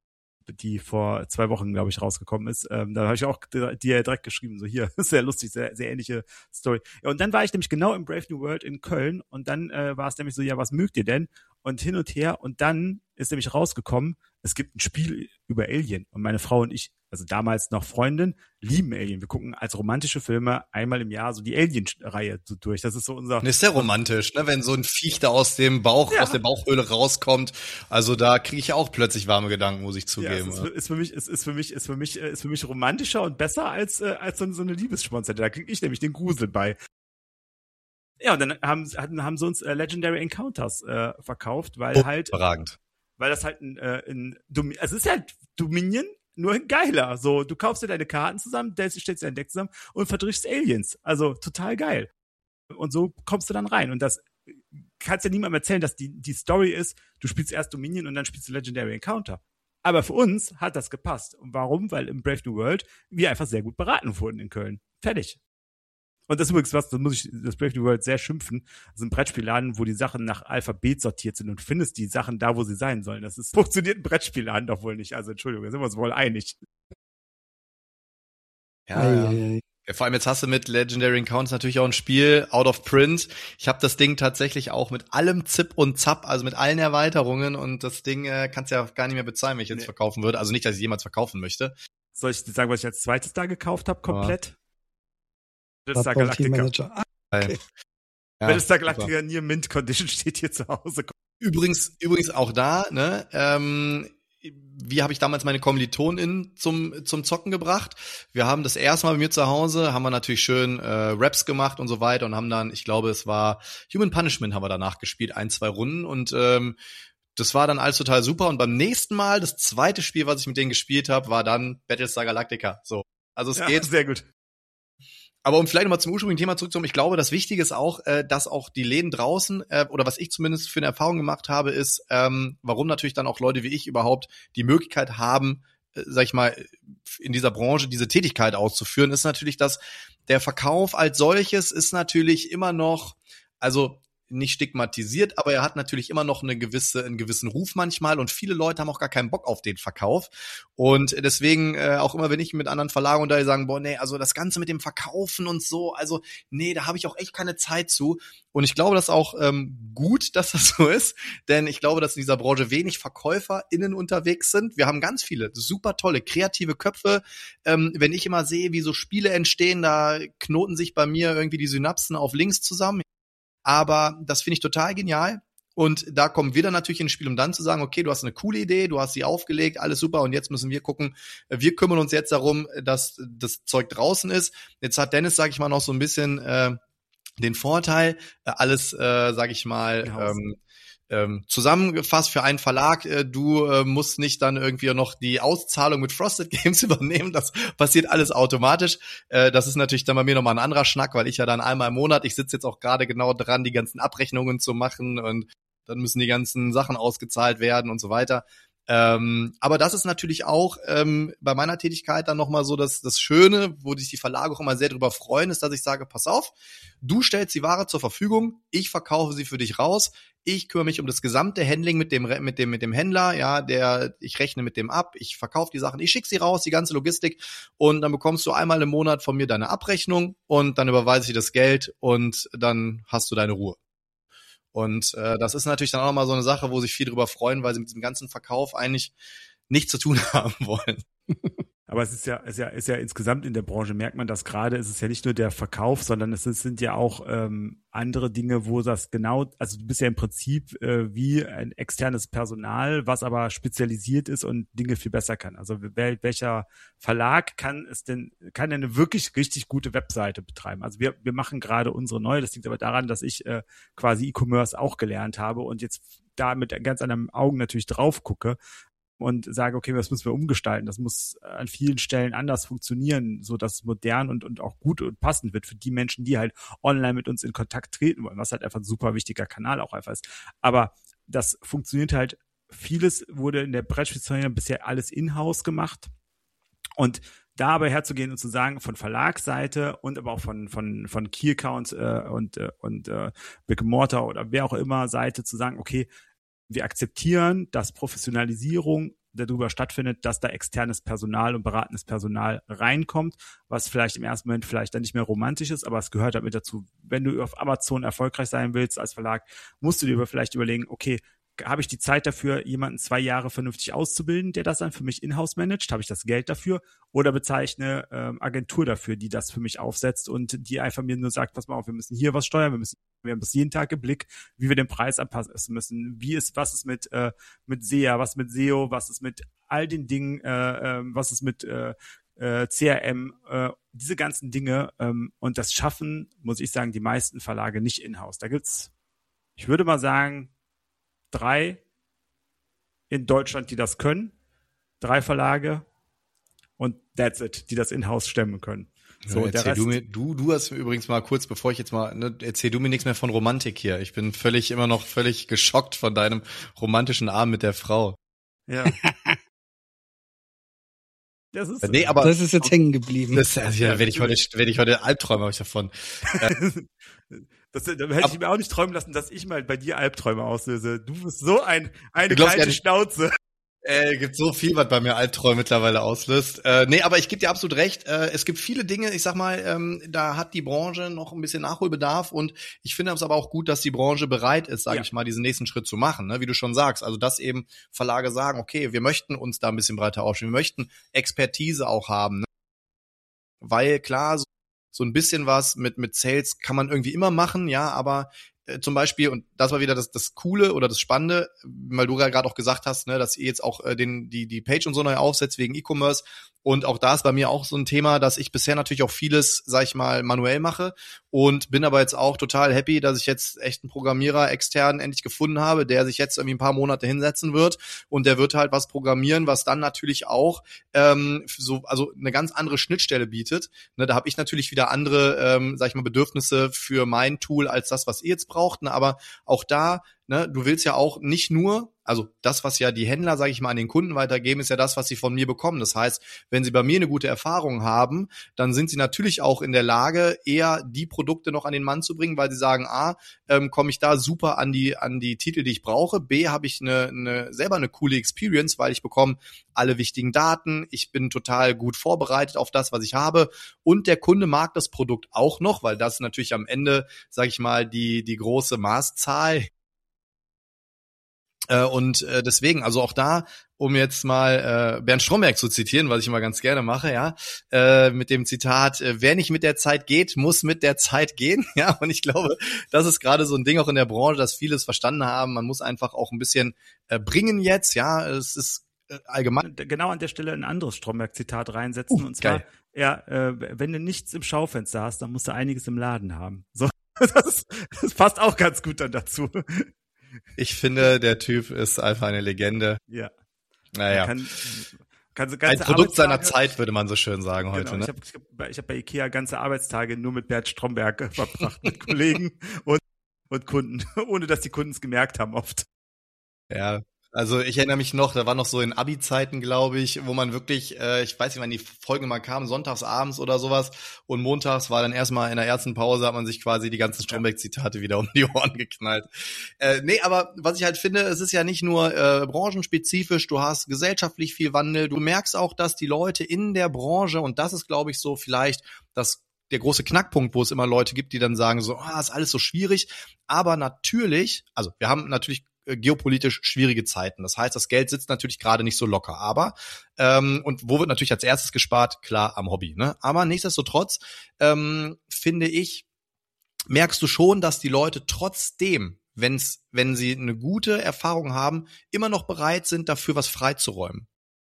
die vor 2 Wochen, glaube ich, rausgekommen ist. Da habe ich auch dir direkt geschrieben, so hier, sehr lustig, sehr, sehr ähnliche Story. Ja, und dann war ich nämlich genau im Brave New World in Köln und dann war es nämlich so, ja, was mögt ihr denn? Und hin und her und dann ist nämlich rausgekommen, es gibt ein Spiel über Alien und meine Frau und ich, also damals noch Freundin, lieben Alien. Wir gucken als romantische Filme einmal im Jahr so die Alien-Reihe so durch. Das ist so unser... Ist sehr romantisch, ne? Wenn so ein Viech da aus dem Bauch, aus der Bauchhöhle rauskommt. Also da kriege ich auch plötzlich warme Gedanken, muss ich zugeben. Ja, ist für mich romantischer und besser als so eine Liebesschmonzette. Da kriege ich nämlich den Grusel bei. Ja, und dann haben sie uns Legendary Encounters verkauft, weil Überragend. Weil das halt also es ist halt Dominion, nur geiler. So, du kaufst dir deine Karten zusammen, stellst dein Deck zusammen und verdrichst Aliens. Also total geil. Und so kommst du dann rein. Und das kannst ja niemandem erzählen, dass die Story ist, du spielst erst Dominion und dann spielst du Legendary Encounter. Aber für uns hat das gepasst. Und warum? Weil im Brave New World wir einfach sehr gut beraten wurden in Köln. Fertig. Und das ist übrigens was, das Brave New World sehr schimpfen. Das ist ein Brettspielladen, wo die Sachen nach Alphabet sortiert sind und du findest die Sachen da, wo sie sein sollen. Funktioniert ein Brettspielladen doch wohl nicht. Also Entschuldigung, da sind wir uns wohl einig. Ja. Vor allem jetzt hast du mit Legendary Encounters natürlich auch ein Spiel, Out of Print. Ich habe das Ding tatsächlich auch mit allem Zip und Zap, also mit allen Erweiterungen und das Ding kannst du ja gar nicht mehr bezahlen, wenn ich jetzt verkaufen würde. Also nicht, dass ich jemals verkaufen möchte. Soll ich dir sagen, was ich als zweites da gekauft habe, komplett? Battlestar Galactica. Okay. Ja, Battlestar Galactica Near Mint Condition steht hier zu Hause. Übrigens auch da, ne, wie habe ich damals meine KommilitonInnen zum Zocken gebracht? Wir haben das erste Mal bei mir zu Hause, haben wir natürlich schön Raps gemacht und so weiter und haben dann, ich glaube, es war Human Punishment haben wir danach gespielt, 1-2 Runden und das war dann alles total super und beim nächsten Mal, das zweite Spiel, was ich mit denen gespielt habe, war dann Battlestar Galactica. So, also es geht. Sehr gut. Aber um vielleicht nochmal zum ursprünglichen Thema zurückzukommen, ich glaube, das Wichtige ist auch, dass auch die Läden draußen, oder was ich zumindest für eine Erfahrung gemacht habe, ist, warum natürlich dann auch Leute wie ich überhaupt die Möglichkeit haben, sag ich mal, in dieser Branche diese Tätigkeit auszuführen, ist natürlich, dass der Verkauf als solches ist natürlich immer noch, also nicht stigmatisiert, aber er hat natürlich immer noch einen gewissen Ruf manchmal und viele Leute haben auch gar keinen Bock auf den Verkauf und deswegen auch immer, wenn ich mit anderen Verlagen und da sagen, boah, nee, also das Ganze mit dem Verkaufen und so, also nee, da habe ich auch echt keine Zeit zu und ich glaube, das ist auch gut, dass das so ist, denn ich glaube, dass in dieser Branche wenig VerkäuferInnen unterwegs sind. Wir haben ganz viele super tolle, kreative Köpfe. Wenn ich immer sehe, wie so Spiele entstehen, da knoten sich bei mir irgendwie die Synapsen auf links zusammen. Aber das finde ich total genial. Und da kommen wir dann natürlich ins Spiel, um dann zu sagen, okay, du hast eine coole Idee, du hast sie aufgelegt, alles super. Und jetzt müssen wir gucken, wir kümmern uns jetzt darum, dass das Zeug draußen ist. Jetzt hat Dennis, sag ich mal, noch so ein bisschen den Vorteil, alles, sag ich mal, zusammengefasst für einen Verlag. Du musst nicht dann irgendwie noch die Auszahlung mit Frosted Games übernehmen. Das passiert alles automatisch. Das ist natürlich dann bei mir nochmal ein anderer Schnack, weil ich ja dann einmal im Monat, ich sitze jetzt auch gerade genau dran, die ganzen Abrechnungen zu machen und dann müssen die ganzen Sachen ausgezahlt werden und so weiter. Aber das ist natürlich auch bei meiner Tätigkeit dann nochmal so das Schöne, wo sich die Verlage auch immer sehr drüber freuen, ist, dass ich sage, pass auf, du stellst die Ware zur Verfügung, ich verkaufe sie für dich raus, ich kümmere mich um das gesamte Handling mit dem Händler, ja, ich rechne mit dem ab, ich verkaufe die Sachen, ich schicke sie raus, die ganze Logistik und dann bekommst du einmal im Monat von mir deine Abrechnung und dann überweise ich dir das Geld und dann hast du deine Ruhe. Und das ist natürlich dann auch nochmal so eine Sache, wo sich viele drüber freuen, weil sie mit diesem ganzen Verkauf eigentlich nichts zu tun haben wollen. Aber es ist ja insgesamt in der Branche, merkt man das gerade, es ist ja nicht nur der Verkauf, sondern sind ja auch andere Dinge, wo das genau, also du bist ja im Prinzip wie ein externes Personal, was aber spezialisiert ist und Dinge viel besser kann. Also welcher Verlag kann eine wirklich richtig gute Webseite betreiben? Also wir machen gerade unsere neue, das liegt aber daran, dass ich quasi E-Commerce auch gelernt habe und jetzt da mit ganz anderen Augen natürlich drauf gucke und sage, okay, das müssen wir umgestalten. Das muss an vielen Stellen anders funktionieren, so dass es modern und auch gut und passend wird für die Menschen, die halt online mit uns in Kontakt treten wollen, was halt einfach ein super wichtiger Kanal auch einfach ist. Aber das funktioniert halt, vieles wurde in der Brettspielszene bisher alles in-house gemacht und da aber herzugehen und zu sagen, von Verlagsseite und aber auch von Key Accounts und Brick and Mortar oder wer auch immer Seite zu sagen, okay, wir akzeptieren, dass Professionalisierung darüber stattfindet, dass da externes Personal und beratendes Personal reinkommt, was vielleicht im ersten Moment vielleicht dann nicht mehr romantisch ist, aber es gehört damit dazu. Wenn du auf Amazon erfolgreich sein willst als Verlag, musst du dir vielleicht überlegen, okay, habe ich die Zeit dafür, jemanden 2 Jahre vernünftig auszubilden, der das dann für mich in-house managt? Habe ich das Geld dafür? Oder bezahle ich eine Agentur dafür, die das für mich aufsetzt und die einfach mir nur sagt, pass mal auf, wir müssen hier was steuern, wir haben das jeden Tag im Blick, wie wir den Preis anpassen müssen, was ist mit SEA, was mit SEO, was ist mit all den Dingen, was ist mit CRM, diese ganzen Dinge, und das schaffen, muss ich sagen, die meisten Verlage nicht in-house. Da gibt's, ich würde mal sagen, 3 in Deutschland, die das können, 3 Verlage und that's it, die das in-house stemmen können. So, ja, erzähl du hast übrigens mal kurz, bevor ich jetzt mal, erzähl du mir nichts mehr von Romantik hier. Ich bin immer noch völlig geschockt von deinem romantischen Abend mit der Frau. Ja. Das ist, das ist jetzt hängen geblieben. Das, werde ich heute Albträume habe ich davon. Da hätte ich mir auch nicht träumen lassen, dass ich mal bei dir Albträume auslöse. Du bist so eine kalte Schnauze. Gibt so viel, was bei mir Albträume mittlerweile auslöst. Nee, aber ich gebe dir absolut recht. Es gibt viele Dinge, ich sag mal, da hat die Branche noch ein bisschen Nachholbedarf und ich finde es aber auch gut, dass die Branche bereit ist, sage ich mal, diesen nächsten Schritt zu machen, ne? Wie du schon sagst. Also, dass eben Verlage sagen, okay, wir möchten uns da ein bisschen breiter aufstellen, wir möchten Expertise auch haben, ne? Weil klar, so ein bisschen was mit Sales kann man irgendwie immer machen, ja, aber zum Beispiel, und das war wieder das Coole oder das Spannende, weil du ja gerade auch gesagt hast, ne, dass ihr jetzt auch die Page und so neu aufsetzt wegen E-Commerce. Und auch da ist bei mir auch so ein Thema, dass ich bisher natürlich auch vieles, sag ich mal, manuell mache und bin aber jetzt auch total happy, dass ich jetzt echt einen Programmierer extern endlich gefunden habe, der sich jetzt irgendwie ein paar Monate hinsetzen wird und der wird halt was programmieren, was dann natürlich auch also eine ganz andere Schnittstelle bietet. Ne, da habe ich natürlich wieder andere, sag ich mal, Bedürfnisse für mein Tool als das, was ihr jetzt braucht. Ne, aber auch da, ne, du willst ja auch nicht nur, also das, was ja die Händler, sage ich mal, an den Kunden weitergeben, ist ja das, was sie von mir bekommen. Das heißt, wenn sie bei mir eine gute Erfahrung haben, dann sind sie natürlich auch in der Lage, eher die Produkte noch an den Mann zu bringen, weil sie sagen, A, komme ich da super an die Titel, die ich brauche, B, habe ich selber eine coole Experience, weil ich bekomme alle wichtigen Daten, ich bin total gut vorbereitet auf das, was ich habe und der Kunde mag das Produkt auch noch, weil das natürlich am Ende, sage ich mal, die große Maßzahl. Und deswegen, also auch da, um jetzt mal Bernd Stromberg zu zitieren, was ich immer ganz gerne mache, ja, mit dem Zitat, wer nicht mit der Zeit geht, muss mit der Zeit gehen, ja, und ich glaube, das ist gerade so ein Ding auch in der Branche, dass viele es verstanden haben, man muss einfach auch ein bisschen bringen jetzt, ja, es ist allgemein. Genau an der Stelle ein anderes Stromberg-Zitat reinsetzen, und zwar, ja, wenn du nichts im Schaufenster hast, dann musst du einiges im Laden haben. So, das passt auch ganz gut dann dazu. Ich finde, der Typ ist einfach eine Legende. Ja. Naja. Kann so ein Produkt seiner Zeit, würde man so schön sagen heute. Genau. Ne? Ich hab bei Ikea ganze Arbeitstage nur mit Bert Stromberg verbracht, mit Kollegen und Kunden, ohne dass die Kunden es gemerkt haben oft. Ja. Also ich erinnere mich noch, da war noch so in Abi-Zeiten, glaube ich, wo man wirklich, ich weiß nicht, wann die Folgen mal kamen, sonntags abends oder sowas und montags war dann erstmal in der ersten Pause, hat man sich quasi die ganzen Stromberg-Zitate wieder um die Ohren geknallt. Nee, aber was ich halt finde, es ist ja nicht nur branchenspezifisch, du hast gesellschaftlich viel Wandel, du merkst auch, dass die Leute in der Branche, und das ist, glaube ich, so vielleicht der große Knackpunkt, wo es immer Leute gibt, die dann sagen so, ist alles so schwierig, aber natürlich, also wir haben natürlich geopolitisch schwierige Zeiten. Das heißt, das Geld sitzt natürlich gerade nicht so locker. Aber, und wo wird natürlich als erstes gespart? Klar, am Hobby. Ne? Aber nichtsdestotrotz, finde ich, merkst du schon, dass die Leute trotzdem, wenn sie eine gute Erfahrung haben, immer noch bereit sind, dafür was freizuräumen.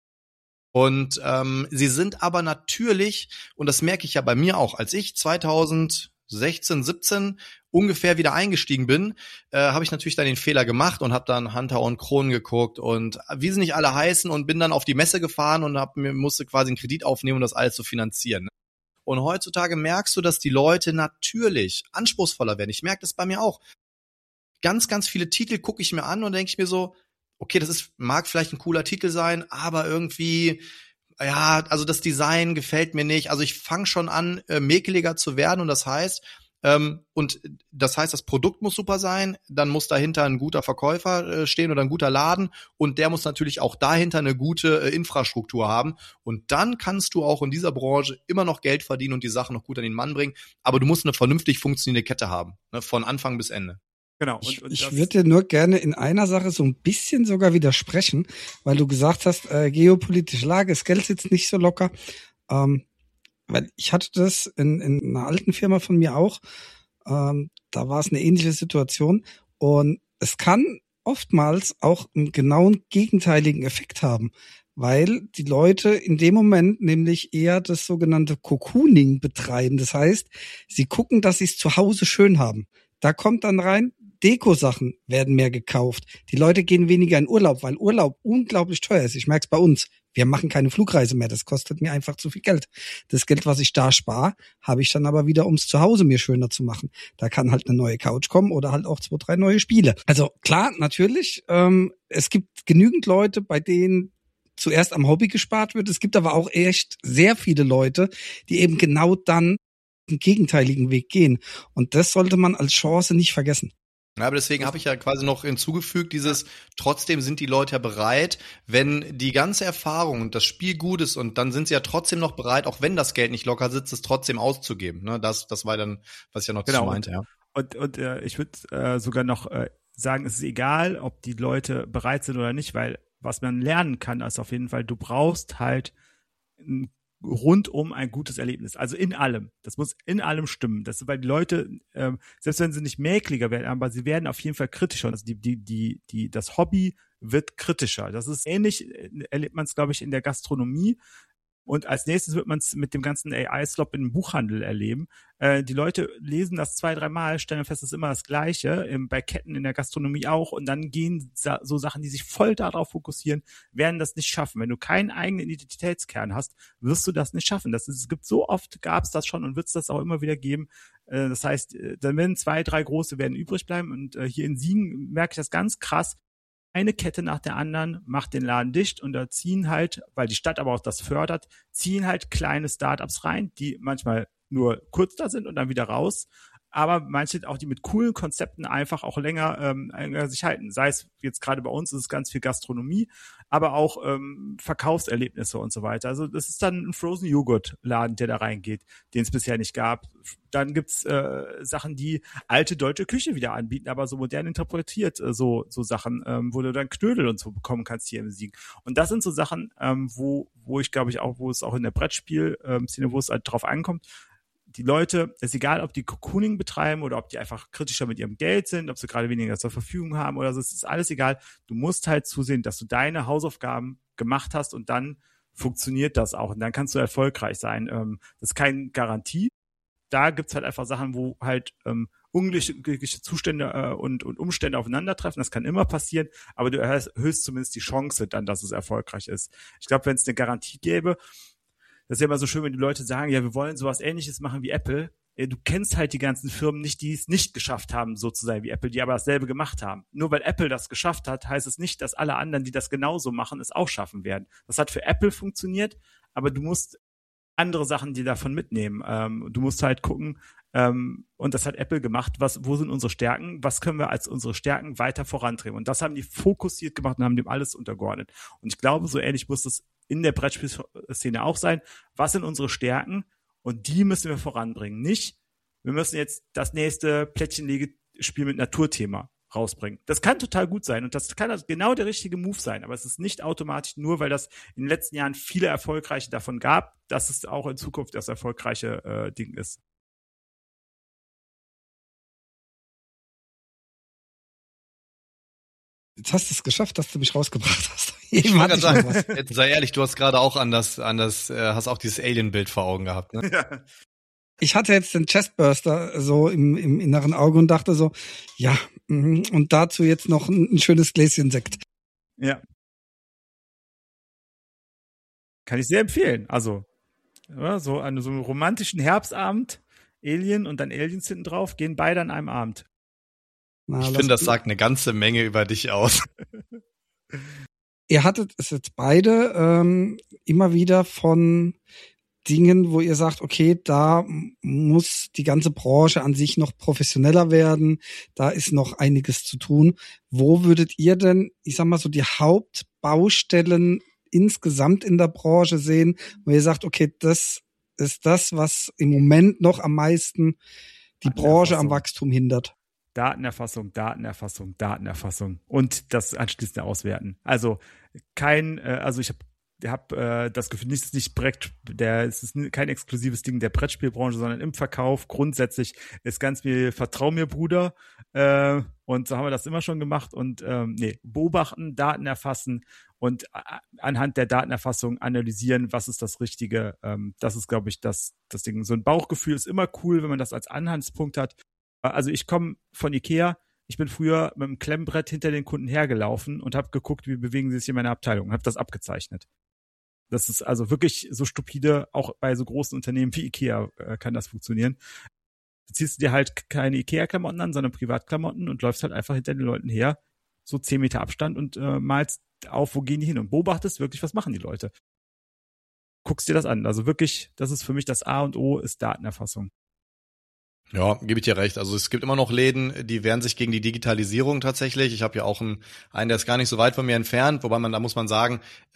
Und sie sind aber natürlich, und das merke ich ja bei mir auch, als ich 2016, 17 ungefähr wieder eingestiegen bin, habe ich natürlich dann den Fehler gemacht und habe dann Hunter und Kron geguckt und wie sie nicht alle heißen und bin dann auf die Messe gefahren und musste quasi einen Kredit aufnehmen, um das alles zu finanzieren. Und heutzutage merkst du, dass die Leute natürlich anspruchsvoller werden. Ich merke das bei mir auch. Ganz, ganz viele Titel gucke ich mir an und denke ich mir so, okay, mag vielleicht ein cooler Titel sein, aber irgendwie, ja, also das Design gefällt mir nicht. Also ich fange schon an, mäkeliger zu werden und das heißt, Und das heißt, das Produkt muss super sein, dann muss dahinter ein guter Verkäufer stehen oder ein guter Laden und der muss natürlich auch dahinter eine gute Infrastruktur haben. Und dann kannst du auch in dieser Branche immer noch Geld verdienen und die Sachen noch gut an den Mann bringen. Aber du musst eine vernünftig funktionierende Kette haben, ne, von Anfang bis Ende. Genau. Ich würde dir nur gerne in einer Sache so ein bisschen sogar widersprechen, weil du gesagt hast, geopolitische Lage, das Geld sitzt nicht so locker. Weil ich hatte das in einer alten Firma von mir auch. Da war es eine ähnliche Situation. Und es kann oftmals auch einen genauen gegenteiligen Effekt haben, weil die Leute in dem Moment nämlich eher das sogenannte Cocooning betreiben. Das heißt, sie gucken, dass sie es zu Hause schön haben. Da kommt dann rein, Deko-Sachen werden mehr gekauft. Die Leute gehen weniger in Urlaub, weil Urlaub unglaublich teuer ist. Ich merke es bei uns. Wir machen keine Flugreise mehr. Das kostet mir einfach zu viel Geld. Das Geld, was ich da spare, habe ich dann aber wieder, ums zu Hause mir schöner zu machen. Da kann halt eine neue Couch kommen oder halt auch 2, 3 neue Spiele. Also klar, natürlich, es gibt genügend Leute, bei denen zuerst am Hobby gespart wird. Es gibt aber auch echt sehr viele Leute, die eben genau dann den gegenteiligen Weg gehen. Und das sollte man als Chance nicht vergessen. Ja, aber deswegen habe ich ja quasi noch hinzugefügt, trotzdem sind die Leute ja bereit, wenn die ganze Erfahrung und das Spiel gut ist und dann sind sie ja trotzdem noch bereit, auch wenn das Geld nicht locker sitzt, es trotzdem auszugeben. Ne? Das war dann, was ich ja noch dazu meinte. Ja. Und ich würde sogar noch sagen, es ist egal, ob die Leute bereit sind oder nicht, weil was man lernen kann, ist auf jeden Fall, du brauchst halt rundum ein gutes Erlebnis. Also in allem. Das muss in allem stimmen. Das, weil die Leute, selbst wenn sie nicht mäkliger werden, aber sie werden auf jeden Fall kritischer. Also das Hobby wird kritischer. Das ist ähnlich, erlebt man es, glaube ich, in der Gastronomie. Und als nächstes wird man es mit dem ganzen AI-Slop im Buchhandel erleben. Die Leute lesen das 2, 3 Mal, stellen fest, es ist immer das Gleiche, bei Ketten in der Gastronomie auch. Und dann gehen so Sachen, die sich voll darauf fokussieren, werden das nicht schaffen. Wenn du keinen eigenen Identitätskern hast, wirst du das nicht schaffen. Es gibt so oft, gab es das schon und wird es das auch immer wieder geben. Das heißt, dann werden 2, 3 große werden übrig bleiben. Und hier in Siegen merke ich das ganz krass. Eine Kette nach der anderen macht den Laden dicht und da ziehen halt, weil die Stadt aber auch das fördert, ziehen halt kleine Startups rein, die manchmal nur kurz da sind und dann wieder raus, aber manche auch, die mit coolen Konzepten einfach auch länger sich halten. Sei es jetzt gerade bei uns, ist es ganz viel Gastronomie, aber auch Verkaufserlebnisse und so weiter. Also das ist dann ein Frozen Joghurt Laden, der da reingeht, den es bisher nicht gab. Dann gibt's Sachen, die alte deutsche Küche wieder anbieten, aber so modern interpretiert, so Sachen, wo du dann Knödel und so bekommen kannst hier im Sieg. Und das sind so Sachen, wo ich glaube ich auch, wo es auch in der Brettspiel-Szene, wo es halt drauf ankommt, die Leute, ist egal, ob die Cocooning betreiben oder ob die einfach kritischer mit ihrem Geld sind, ob sie gerade weniger zur Verfügung haben oder so, es ist alles egal. Du musst halt zusehen, dass du deine Hausaufgaben gemacht hast und dann funktioniert das auch und dann kannst du erfolgreich sein. Das ist keine Garantie. Da gibt's halt einfach Sachen, wo halt ungleiche Zustände und Umstände aufeinandertreffen. Das kann immer passieren, aber du erhöhst zumindest die Chance dann, dass es erfolgreich ist. Ich glaube, wenn es eine Garantie gäbe, das ist ja immer so schön, wenn die Leute sagen, ja, wir wollen sowas Ähnliches machen wie Apple. Du kennst halt die ganzen Firmen nicht, die es nicht geschafft haben, so zu sein wie Apple, die aber dasselbe gemacht haben. Nur weil Apple das geschafft hat, heißt es nicht, dass alle anderen, die das genauso machen, es auch schaffen werden. Das hat für Apple funktioniert, aber du musst andere Sachen, die davon mitnehmen. Du musst halt gucken, und das hat Apple gemacht, wo sind unsere Stärken, was können wir als unsere Stärken weiter vorantreiben. Und das haben die fokussiert gemacht und haben dem alles untergeordnet. Und ich glaube, so ähnlich muss es in der Brettspielszene auch sein. Was sind unsere Stärken? Und die müssen wir voranbringen. Nicht, wir müssen jetzt das nächste Plättchenlegespiel mit Naturthema rausbringen. Das kann total gut sein und das kann genau der richtige Move sein, aber es ist nicht automatisch nur, weil das in den letzten Jahren viele erfolgreiche davon gab, dass es auch in Zukunft das erfolgreiche Ding ist. Jetzt hast du es geschafft, dass du mich rausgebracht hast. Ich wollte gerade sagen, jetzt sei ehrlich, du hast gerade auch hast auch dieses Alien-Bild vor Augen gehabt, ne? Ja. Ich hatte jetzt den Chestburster so im inneren Auge und dachte so, ja, und dazu jetzt noch ein schönes Gläschen Sekt. Ja. Kann ich sehr empfehlen. Also, ja, so an so einem romantischen Herbstabend, Alien und dann Aliens hinten drauf, gehen beide an einem Abend. Ich finde, das sagt eine ganze Menge über dich aus. Ihr hattet es jetzt beide immer wieder von Dingen, wo ihr sagt, okay, da muss die ganze Branche an sich noch professioneller werden, da ist noch einiges zu tun. Wo würdet ihr denn, ich sag mal so, die Hauptbaustellen insgesamt in der Branche sehen, wo ihr sagt, okay, das ist das, was im Moment noch am meisten die Branche am Wachstum hindert? Datenerfassung und das anschließende Auswerten. Also ich habe das Gefühl, es ist kein exklusives Ding der Brettspielbranche, sondern im Verkauf grundsätzlich ist ganz viel Vertrau mir, Bruder. Und so haben wir das immer schon gemacht. Und beobachten, Daten erfassen und anhand der Datenerfassung analysieren, was ist das Richtige. Das ist, glaube ich, das Ding. So ein Bauchgefühl ist immer cool, wenn man das als Anhaltspunkt hat. Also ich komme von Ikea. Ich bin früher mit dem Klemmbrett hinter den Kunden hergelaufen und habe geguckt, wie bewegen sie sich in meiner Abteilung und habe das abgezeichnet. Das ist also wirklich so stupide, auch bei so großen Unternehmen wie Ikea kann das funktionieren. Du ziehst dir halt keine Ikea-Klamotten an, sondern Privatklamotten und läufst halt einfach hinter den Leuten her, so 10 Meter Abstand und malst auf, wo gehen die hin und beobachtest wirklich, was machen die Leute. Guckst dir das an. Also wirklich, das ist für mich das A und O, ist Datenerfassung. Ja, gebe ich dir recht. Also es gibt immer noch Läden, die wehren sich gegen die Digitalisierung tatsächlich. Ich habe ja auch einen, der ist gar nicht so weit von mir entfernt, wobei da muss man sagen,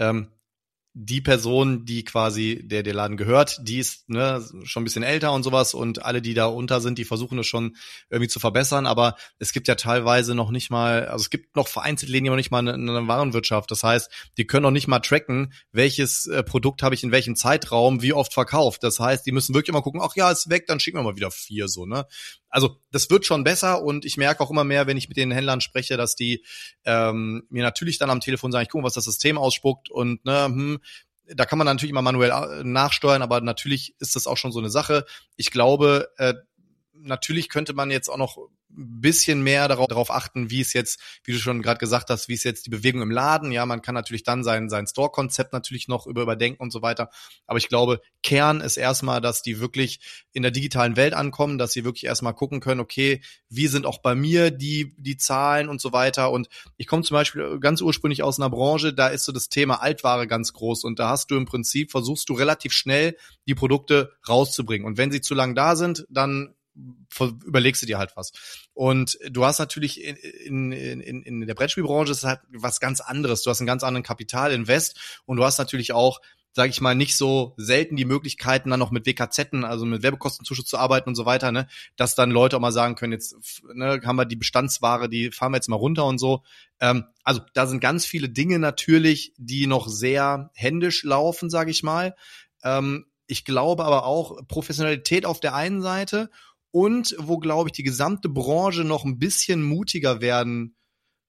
die Person, die quasi der Laden gehört, die ist schon ein bisschen älter und sowas und alle, die da unter sind, die versuchen das schon irgendwie zu verbessern, aber es gibt ja teilweise noch nicht mal, also es gibt noch vereinzelt Läden, die noch nicht mal eine Warenwirtschaft, das heißt, die können noch nicht mal tracken, welches Produkt habe ich in welchem Zeitraum wie oft verkauft, das heißt, die müssen wirklich immer gucken, ach ja, ist weg, dann schicken wir mal wieder 4 so, ne? Also das wird schon besser und ich merke auch immer mehr, wenn ich mit den Händlern spreche, dass die mir natürlich dann am Telefon sagen, ich gucke, was das System ausspuckt und da kann man natürlich immer manuell nachsteuern, aber natürlich ist das auch schon so eine Sache. Ich glaube, natürlich könnte man jetzt auch noch ein bisschen mehr darauf achten, wie es jetzt, wie du schon gerade gesagt hast, wie es jetzt die Bewegung im Laden, ja, man kann natürlich dann sein Store-Konzept natürlich noch überdenken und so weiter, aber ich glaube, Kern ist erstmal, dass die wirklich in der digitalen Welt ankommen, dass sie wirklich erstmal gucken können, okay, wie sind auch bei mir die Zahlen und so weiter und ich komme zum Beispiel ganz ursprünglich aus einer Branche, da ist so das Thema Altware ganz groß und da hast du im Prinzip, versuchst du relativ schnell die Produkte rauszubringen und wenn sie zu lang da sind, dann überlegst du dir halt was. Und du hast natürlich in der Brettspielbranche ist halt was ganz anderes. Du hast einen ganz anderen Kapitalinvest und du hast natürlich auch, sage ich mal, nicht so selten die Möglichkeiten, dann noch mit WKZ, also mit Werbekostenzuschuss zu arbeiten und so weiter, ne, dass dann Leute auch mal sagen können, jetzt haben wir die Bestandsware, die fahren wir jetzt mal runter und so. Also da sind ganz viele Dinge natürlich, die noch sehr händisch laufen, sage ich mal. Ich glaube aber auch Professionalität auf der einen Seite und wo, glaube ich, die gesamte Branche noch ein bisschen mutiger werden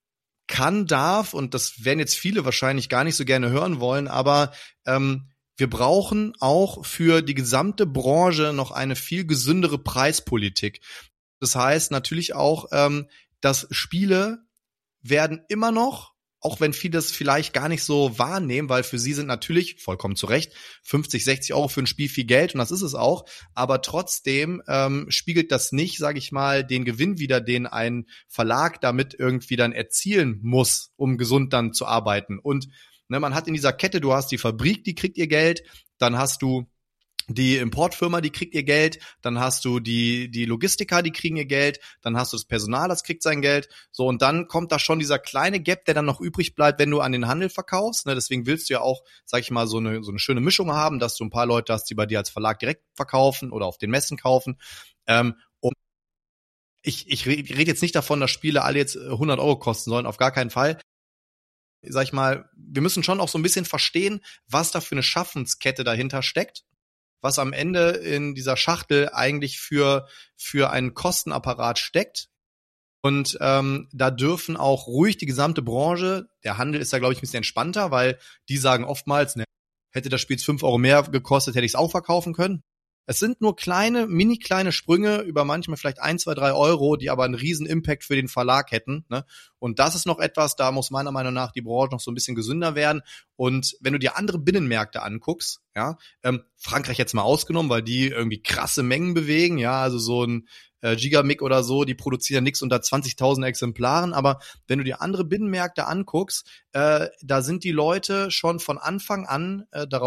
darf, und das werden jetzt viele wahrscheinlich gar nicht so gerne hören wollen, aber wir brauchen auch für die gesamte Branche noch eine viel gesündere Preispolitik. Das heißt natürlich auch, dass Spiele werden immer noch, auch wenn viele das vielleicht gar nicht so wahrnehmen, weil für sie sind natürlich, vollkommen zu Recht, 50, 60 Euro für ein Spiel viel Geld und das ist es auch, aber trotzdem spiegelt das nicht, sage ich mal, den Gewinn wider, den ein Verlag damit irgendwie dann erzielen muss, um gesund dann zu arbeiten. Und man hat in dieser Kette, du hast die Fabrik, die kriegt ihr Geld, dann hast du die Importfirma, die kriegt ihr Geld, dann hast du die Logistiker, die kriegen ihr Geld, dann hast du das Personal, das kriegt sein Geld, so, und dann kommt da schon dieser kleine Gap, der dann noch übrig bleibt, wenn du an den Handel verkaufst, ne, deswegen willst du ja auch, sag ich mal, so eine schöne Mischung haben, dass du ein paar Leute hast, die bei dir als Verlag direkt verkaufen oder auf den Messen kaufen, und ich rede jetzt nicht davon, dass Spiele alle jetzt 100 Euro kosten sollen, auf gar keinen Fall. Sag ich mal, wir müssen schon auch so ein bisschen verstehen, was da für eine Schaffenskette dahinter steckt, was am Ende in dieser Schachtel eigentlich für einen Kostenapparat steckt. Und da dürfen auch ruhig die gesamte Branche, der Handel ist da, glaube ich, ein bisschen entspannter, weil die sagen oftmals, ne, hätte das Spiel jetzt 5 Euro mehr gekostet, hätte ich es auch verkaufen können. Es sind nur mini kleine Sprünge über manchmal vielleicht 1, 2, 3 Euro, die aber einen riesen Impact für den Verlag hätten, ne? Und das ist noch etwas, da muss meiner Meinung nach die Branche noch so ein bisschen gesünder werden. Und wenn du dir andere Binnenmärkte anguckst, ja, Frankreich jetzt mal ausgenommen, weil die irgendwie krasse Mengen bewegen, ja, also so ein Gigamic oder so, die produzieren nichts unter 20.000 Exemplaren, aber wenn du dir andere Binnenmärkte anguckst, da sind die Leute schon von Anfang an darauf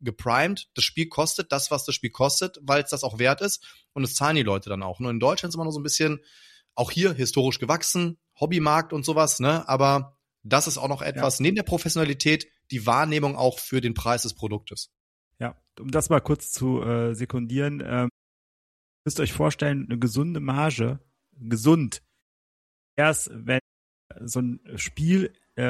geprimed. Das Spiel kostet das, was das Spiel kostet, weil es das auch wert ist. Und das zahlen die Leute dann auch. Nur in Deutschland ist immer noch so ein bisschen, auch hier historisch gewachsen, Hobbymarkt und sowas, ne? Aber das ist auch noch etwas, neben der Professionalität, die Wahrnehmung auch für den Preis des Produktes. Ja, um das mal kurz zu sekundieren, müsst ihr euch vorstellen, eine gesunde Marge, gesund, erst wenn so ein Spiel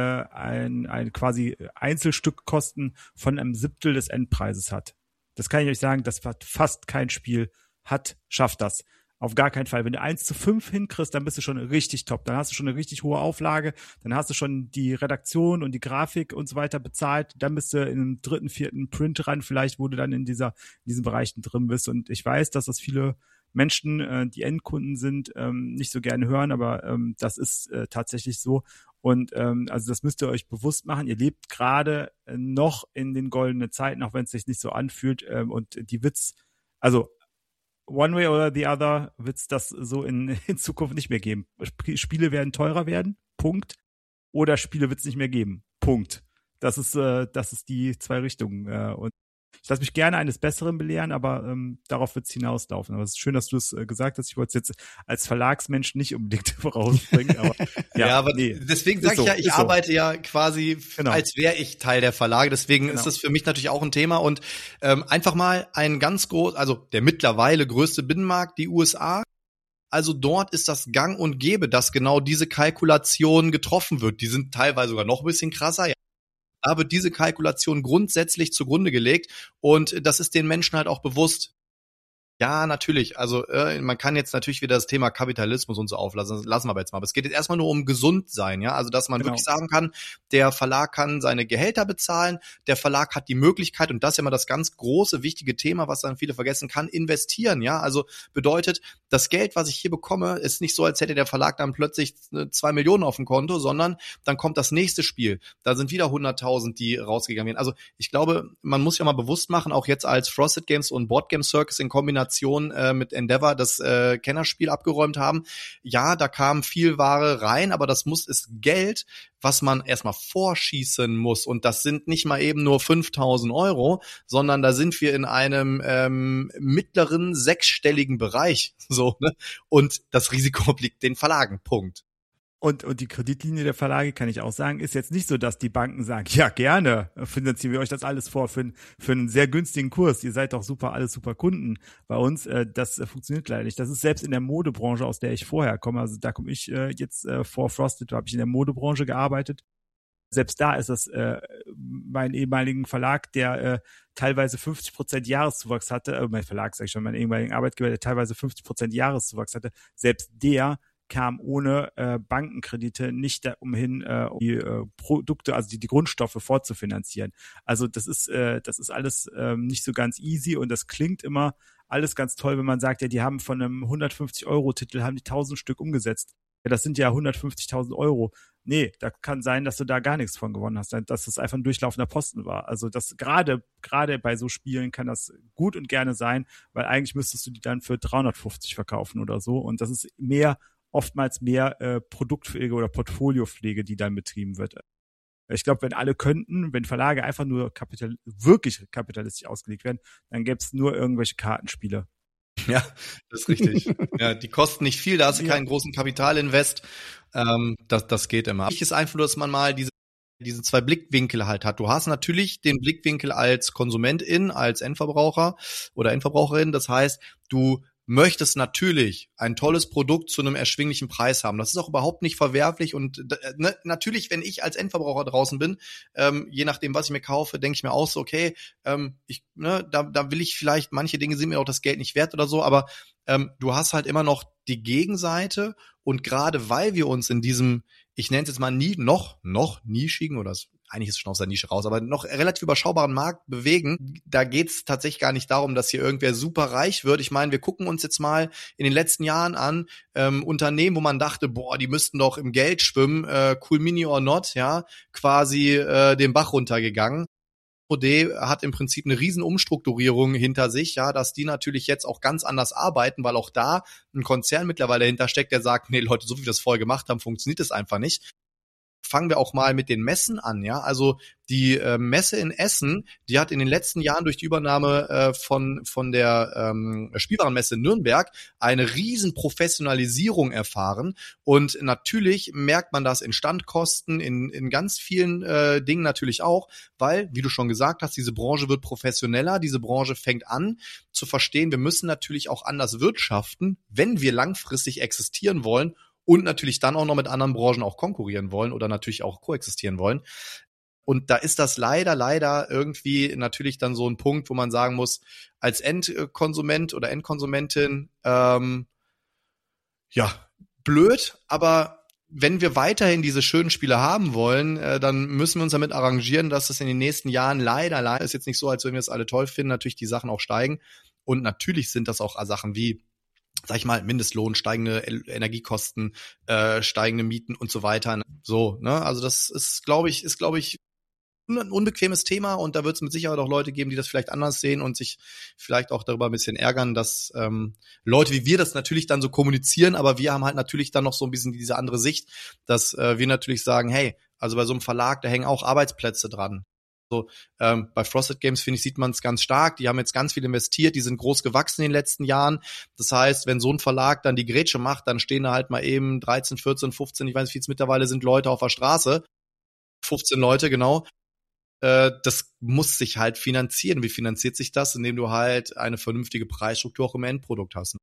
ein quasi Einzelstückkosten von einem Siebtel des Endpreises hat. Das kann ich euch sagen, das fast kein Spiel schafft das. Auf gar keinen Fall. Wenn du 1:5 hinkriegst, dann bist du schon richtig top. Dann hast du schon eine richtig hohe Auflage. Dann hast du schon die Redaktion und die Grafik und so weiter bezahlt. Dann bist du in einem 3., 4. Print ran, vielleicht, wo du dann in diesen Bereichen drin bist. Und ich weiß, dass das viele Menschen, die Endkunden sind, nicht so gerne hören, aber das ist tatsächlich so. Und also das müsst ihr euch bewusst machen. Ihr lebt gerade noch in den goldenen Zeiten, auch wenn es sich nicht so anfühlt. Und die also one way or the other wird es das so in Zukunft nicht mehr geben. Spiele werden teurer werden, Punkt. Oder Spiele wird es nicht mehr geben, Punkt. Das ist die zwei Richtungen. Und ich lasse mich gerne eines Besseren belehren, aber darauf wird es hinauslaufen. Aber es ist schön, dass du es gesagt hast. Ich wollte es jetzt als Verlagsmensch nicht unbedingt vorausbringen. Aber aber deswegen sage ich ja, ich arbeite ja quasi, als wäre ich Teil der Verlage. Deswegen ist das für mich natürlich auch ein Thema. Und einfach mal ein ganz also der mittlerweile größte Binnenmarkt, die USA. Also dort ist das gang und gäbe, dass genau diese Kalkulation getroffen wird. Die sind teilweise sogar noch ein bisschen krasser. Da wird diese Kalkulation grundsätzlich zugrunde gelegt und das ist den Menschen halt auch bewusst. Ja, natürlich. Also man kann jetzt natürlich wieder das Thema Kapitalismus und so auflassen. Das lassen wir aber jetzt mal. Aber es geht jetzt erstmal nur um Gesundsein, ja. Also dass man wirklich sagen kann, der Verlag kann seine Gehälter bezahlen, der Verlag hat die Möglichkeit, und das ist ja immer das ganz große, wichtige Thema, was dann viele vergessen, kann investieren, ja. Also bedeutet, das Geld, was ich hier bekomme, ist nicht so, als hätte der Verlag dann plötzlich 2 Millionen auf dem Konto, sondern dann kommt das nächste Spiel. Da sind wieder 100.000, die rausgegangen werden. Also ich glaube, man muss ja mal bewusst machen, auch jetzt als Frosted Games und Board Game Circus in Kombination mit Endeavor das Kennerspiel abgeräumt haben. Ja, da kam viel Ware rein, aber das ist Geld, was man erstmal vorschießen muss. Und das sind nicht mal eben nur 5.000 €, sondern da sind wir in einem mittleren sechsstelligen Bereich. So, ne? Und das Risiko obliegt den Verlagen. Punkt. Und die Kreditlinie der Verlage, kann ich auch sagen, ist jetzt nicht so, dass die Banken sagen, ja gerne, finanzieren wir euch das alles vor für einen sehr günstigen Kurs. Ihr seid doch alles super Kunden bei uns. Das funktioniert leider nicht. Das ist selbst in der Modebranche, aus der ich vorher komme. Also da komme ich jetzt vor Frosted, da habe ich in der Modebranche gearbeitet. Selbst da ist das mein ehemaligen Verlag, der teilweise 50% Jahreszuwachs hatte, mein Verlag, sag ich schon, mein ehemaligen Arbeitgeber, der teilweise 50% Jahreszuwachs hatte, selbst der kam ohne Bankenkredite nicht umhin, die Produkte, also die Grundstoffe fortzufinanzieren. Also das ist alles nicht so ganz easy und das klingt immer alles ganz toll, wenn man sagt, ja, die haben von einem 150-Euro-Titel haben die 1.000 Stück umgesetzt. Ja, das sind ja 150.000 €. Nee, da kann sein, dass du da gar nichts von gewonnen hast, dass das einfach ein durchlaufender Posten war. Also das gerade bei so Spielen kann das gut und gerne sein, weil eigentlich müsstest du die dann für 350 verkaufen oder so und das ist oftmals mehr Produktpflege oder Portfoliopflege, die dann betrieben wird. Ich glaube, wenn Verlage einfach nur wirklich kapitalistisch ausgelegt werden, dann gäbe es nur irgendwelche Kartenspiele. Ja, das ist richtig. Ja, die kosten nicht viel, da hast du keinen großen Kapitalinvest. Das geht immer. Wichtig ist einfach nur, dass man mal diese zwei Blickwinkel halt hat. Du hast natürlich den Blickwinkel als Konsumentin, als Endverbraucher oder Endverbraucherin. Das heißt, du möchtest natürlich ein tolles Produkt zu einem erschwinglichen Preis haben. Das ist auch überhaupt nicht verwerflich und natürlich, wenn ich als Endverbraucher draußen bin, je nachdem, was ich mir kaufe, denke ich mir auch so, okay, da will ich vielleicht, manche Dinge sind mir auch das Geld nicht wert oder so, aber du hast halt immer noch die Gegenseite und gerade weil wir uns in diesem, ich nenne es jetzt mal noch nischigen oder eigentlich ist es schon aus der Nische raus, aber noch relativ überschaubaren Markt bewegen. Da geht's tatsächlich gar nicht darum, dass hier irgendwer super reich wird. Ich meine, wir gucken uns jetzt mal in den letzten Jahren an, Unternehmen, wo man dachte, die müssten doch im Geld schwimmen, cool mini or not, ja, quasi den Bach runtergegangen. OD hat im Prinzip eine riesen Umstrukturierung hinter sich, ja, dass die natürlich jetzt auch ganz anders arbeiten, weil auch da ein Konzern mittlerweile dahinter steckt, der sagt, nee Leute, so wie wir das vorher gemacht haben, funktioniert das einfach nicht. fangen wir auch mal mit den Messen an, ja. Also die Messe in Essen, die hat in den letzten Jahren durch die Übernahme von der Spielwarenmesse Nürnberg eine riesen Professionalisierung erfahren. Und natürlich merkt man das in Standkosten, in ganz vielen Dingen natürlich auch, weil, wie du schon gesagt hast, diese Branche wird professioneller, diese Branche fängt an zu verstehen, wir müssen natürlich auch anders wirtschaften, wenn wir langfristig existieren wollen und natürlich dann auch noch mit anderen Branchen auch konkurrieren wollen oder natürlich auch koexistieren wollen. Und da ist das leider irgendwie natürlich dann so ein Punkt, wo man sagen muss, als Endkonsument oder Endkonsumentin, blöd, aber wenn wir weiterhin diese schönen Spiele haben wollen, dann müssen wir uns damit arrangieren, dass es in den nächsten Jahren leider ist jetzt nicht so, als wenn wir es alle toll finden, natürlich die Sachen auch steigen. Und natürlich sind das auch Sachen wie, sag ich mal, Mindestlohn, steigende Energiekosten, steigende Mieten und so weiter. So, ne? Also das ist, glaube ich, ein unbequemes Thema und da wird es mit Sicherheit auch Leute geben, die das vielleicht anders sehen und sich vielleicht auch darüber ein bisschen ärgern, dass Leute wie wir das natürlich dann so kommunizieren, aber wir haben halt natürlich dann noch so ein bisschen diese andere Sicht, dass wir natürlich sagen, hey, also bei so einem Verlag, da hängen auch Arbeitsplätze dran. So, bei Frosted Games, finde ich, sieht man es ganz stark. Die haben jetzt ganz viel investiert, die sind groß gewachsen in den letzten Jahren. Das heißt, wenn so ein Verlag dann die Grätsche macht, dann stehen da halt mal eben 13, 14, 15, ich weiß nicht, wie es mittlerweile sind, Leute auf der Straße. 15 Leute, genau. Das muss sich halt finanzieren. Wie finanziert sich das? Indem du halt eine vernünftige Preisstruktur auch im Endprodukt hast.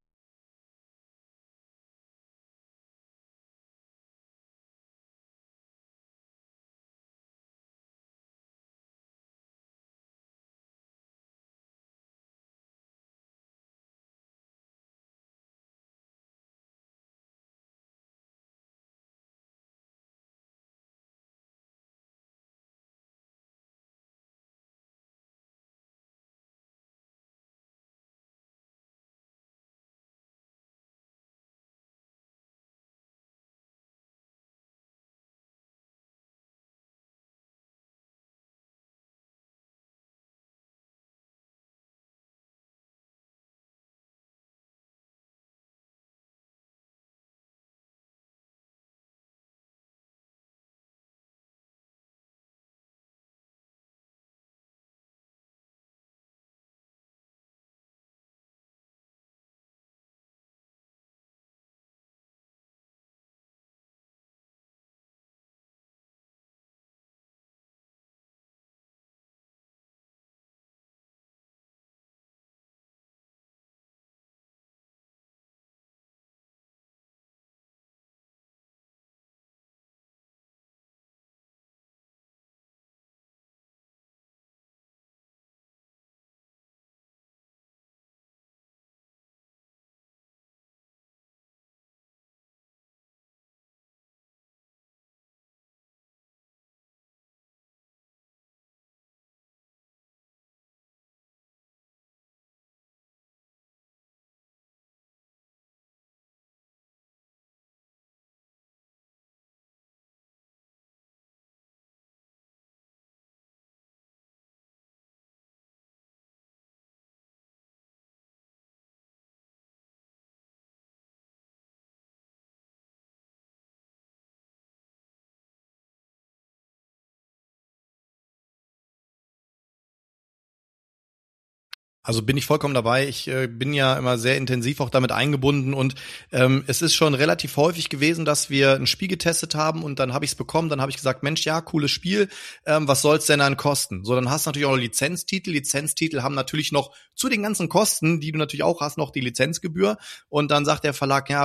Also bin ich vollkommen dabei. Ich bin ja immer sehr intensiv auch damit eingebunden und es ist schon relativ häufig gewesen, dass wir ein Spiel getestet haben und dann habe ich es bekommen, dann habe ich gesagt, Mensch, ja, cooles Spiel, was soll's denn dann kosten? So, dann hast du natürlich auch Lizenztitel. Lizenztitel haben natürlich noch zu den ganzen Kosten, die du natürlich auch hast, noch die Lizenzgebühr und dann sagt der Verlag, ja,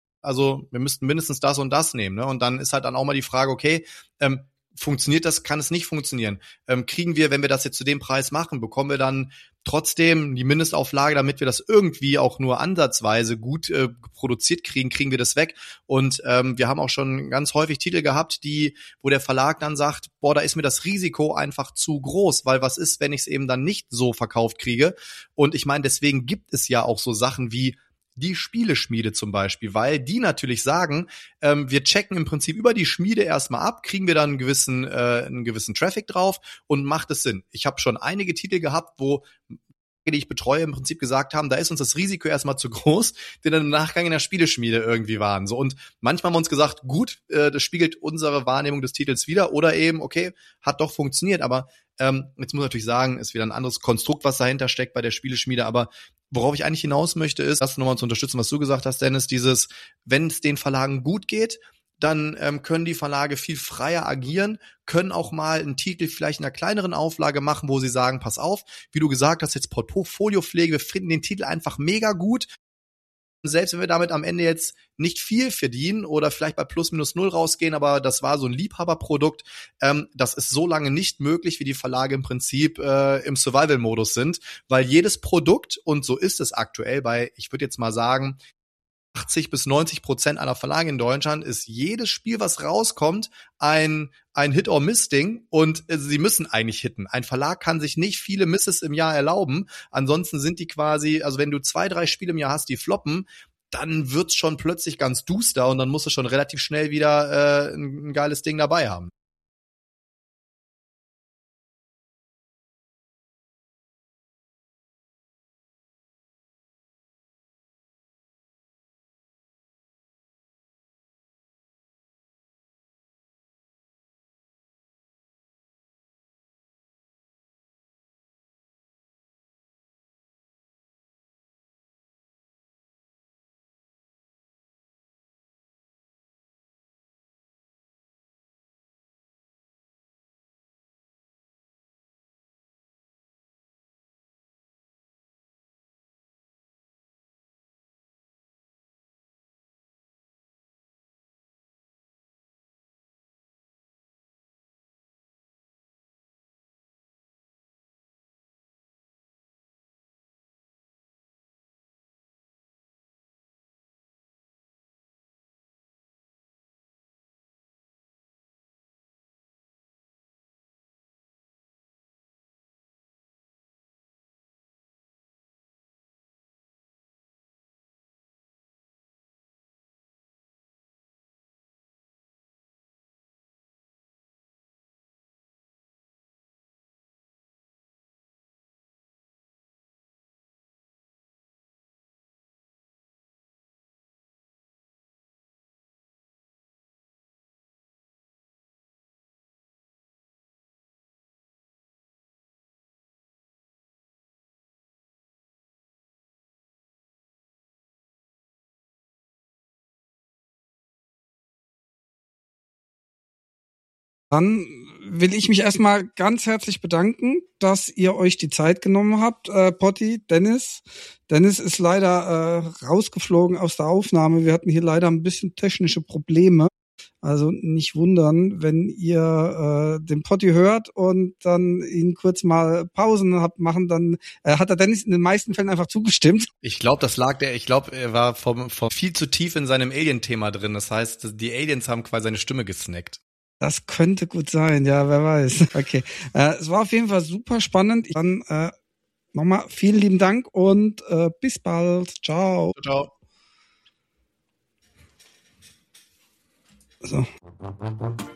wir müssten mindestens das und das nehmen, ne? Und dann ist halt dann auch mal die Frage, okay, funktioniert das, kann es nicht funktionieren? Kriegen wir, wenn wir das jetzt zu dem Preis machen, bekommen wir dann trotzdem die Mindestauflage, damit wir das irgendwie auch nur ansatzweise gut produziert kriegen wir das weg. Und wir haben auch schon ganz häufig Titel gehabt, wo der Verlag dann sagt, boah, da ist mir das Risiko einfach zu groß, weil was ist, wenn ich es eben dann nicht so verkauft kriege? Und ich meine, deswegen gibt es ja auch so Sachen wie die Spieleschmiede zum Beispiel, weil die natürlich sagen, wir checken im Prinzip über die Schmiede erstmal ab, kriegen wir dann einen gewissen Traffic drauf und macht es Sinn. Ich habe schon einige Titel gehabt, wo die ich betreue, im Prinzip gesagt haben, da ist uns das Risiko erstmal zu groß, die dann im Nachgang in der Spieleschmiede irgendwie waren. So, und manchmal haben wir uns gesagt, gut, das spiegelt unsere Wahrnehmung des Titels wider, oder eben, okay, hat doch funktioniert, aber jetzt muss ich natürlich sagen, ist wieder ein anderes Konstrukt, was dahinter steckt bei der Spieleschmiede, aber worauf ich eigentlich hinaus möchte, ist, das nochmal zu unterstützen, was du gesagt hast, Dennis, dieses, wenn es den Verlagen gut geht, dann können die Verlage viel freier agieren, können auch mal einen Titel vielleicht in einer kleineren Auflage machen, wo sie sagen, pass auf, wie du gesagt hast, jetzt Portfoliopflege, wir finden den Titel einfach mega gut. Selbst wenn wir damit am Ende jetzt nicht viel verdienen oder vielleicht bei plus minus null rausgehen, aber das war so ein Liebhaberprodukt, das ist so lange nicht möglich, wie die Verlage im Prinzip im Survival-Modus sind, weil jedes Produkt, und so ist es aktuell bei, ich würde jetzt mal sagen, 80-90% aller Verlage in Deutschland ist jedes Spiel, was rauskommt, ein Hit-or-Miss-Ding, und sie müssen eigentlich hitten. Ein Verlag kann sich nicht viele Misses im Jahr erlauben. Ansonsten sind die quasi, also wenn du 2-3 Spiele im Jahr hast, die floppen, dann wird's schon plötzlich ganz duster und dann musst du schon relativ schnell wieder ein geiles Ding dabei haben. Dann will ich mich erstmal ganz herzlich bedanken, dass ihr euch die Zeit genommen habt, Potti, Dennis. Dennis ist leider rausgeflogen aus der Aufnahme. Wir hatten hier leider ein bisschen technische Probleme. Also nicht wundern, wenn ihr den Potti hört und dann ihn kurz mal Pausen habt machen, dann hat der Dennis in den meisten Fällen einfach zugestimmt. Ich glaube, er war vom viel zu tief in seinem Alien-Thema drin. Das heißt, die Aliens haben quasi seine Stimme gesnackt. Das könnte gut sein, ja, wer weiß. Okay, es war auf jeden Fall super spannend. Dann nochmal vielen lieben Dank und bis bald. Ciao. Ciao. So.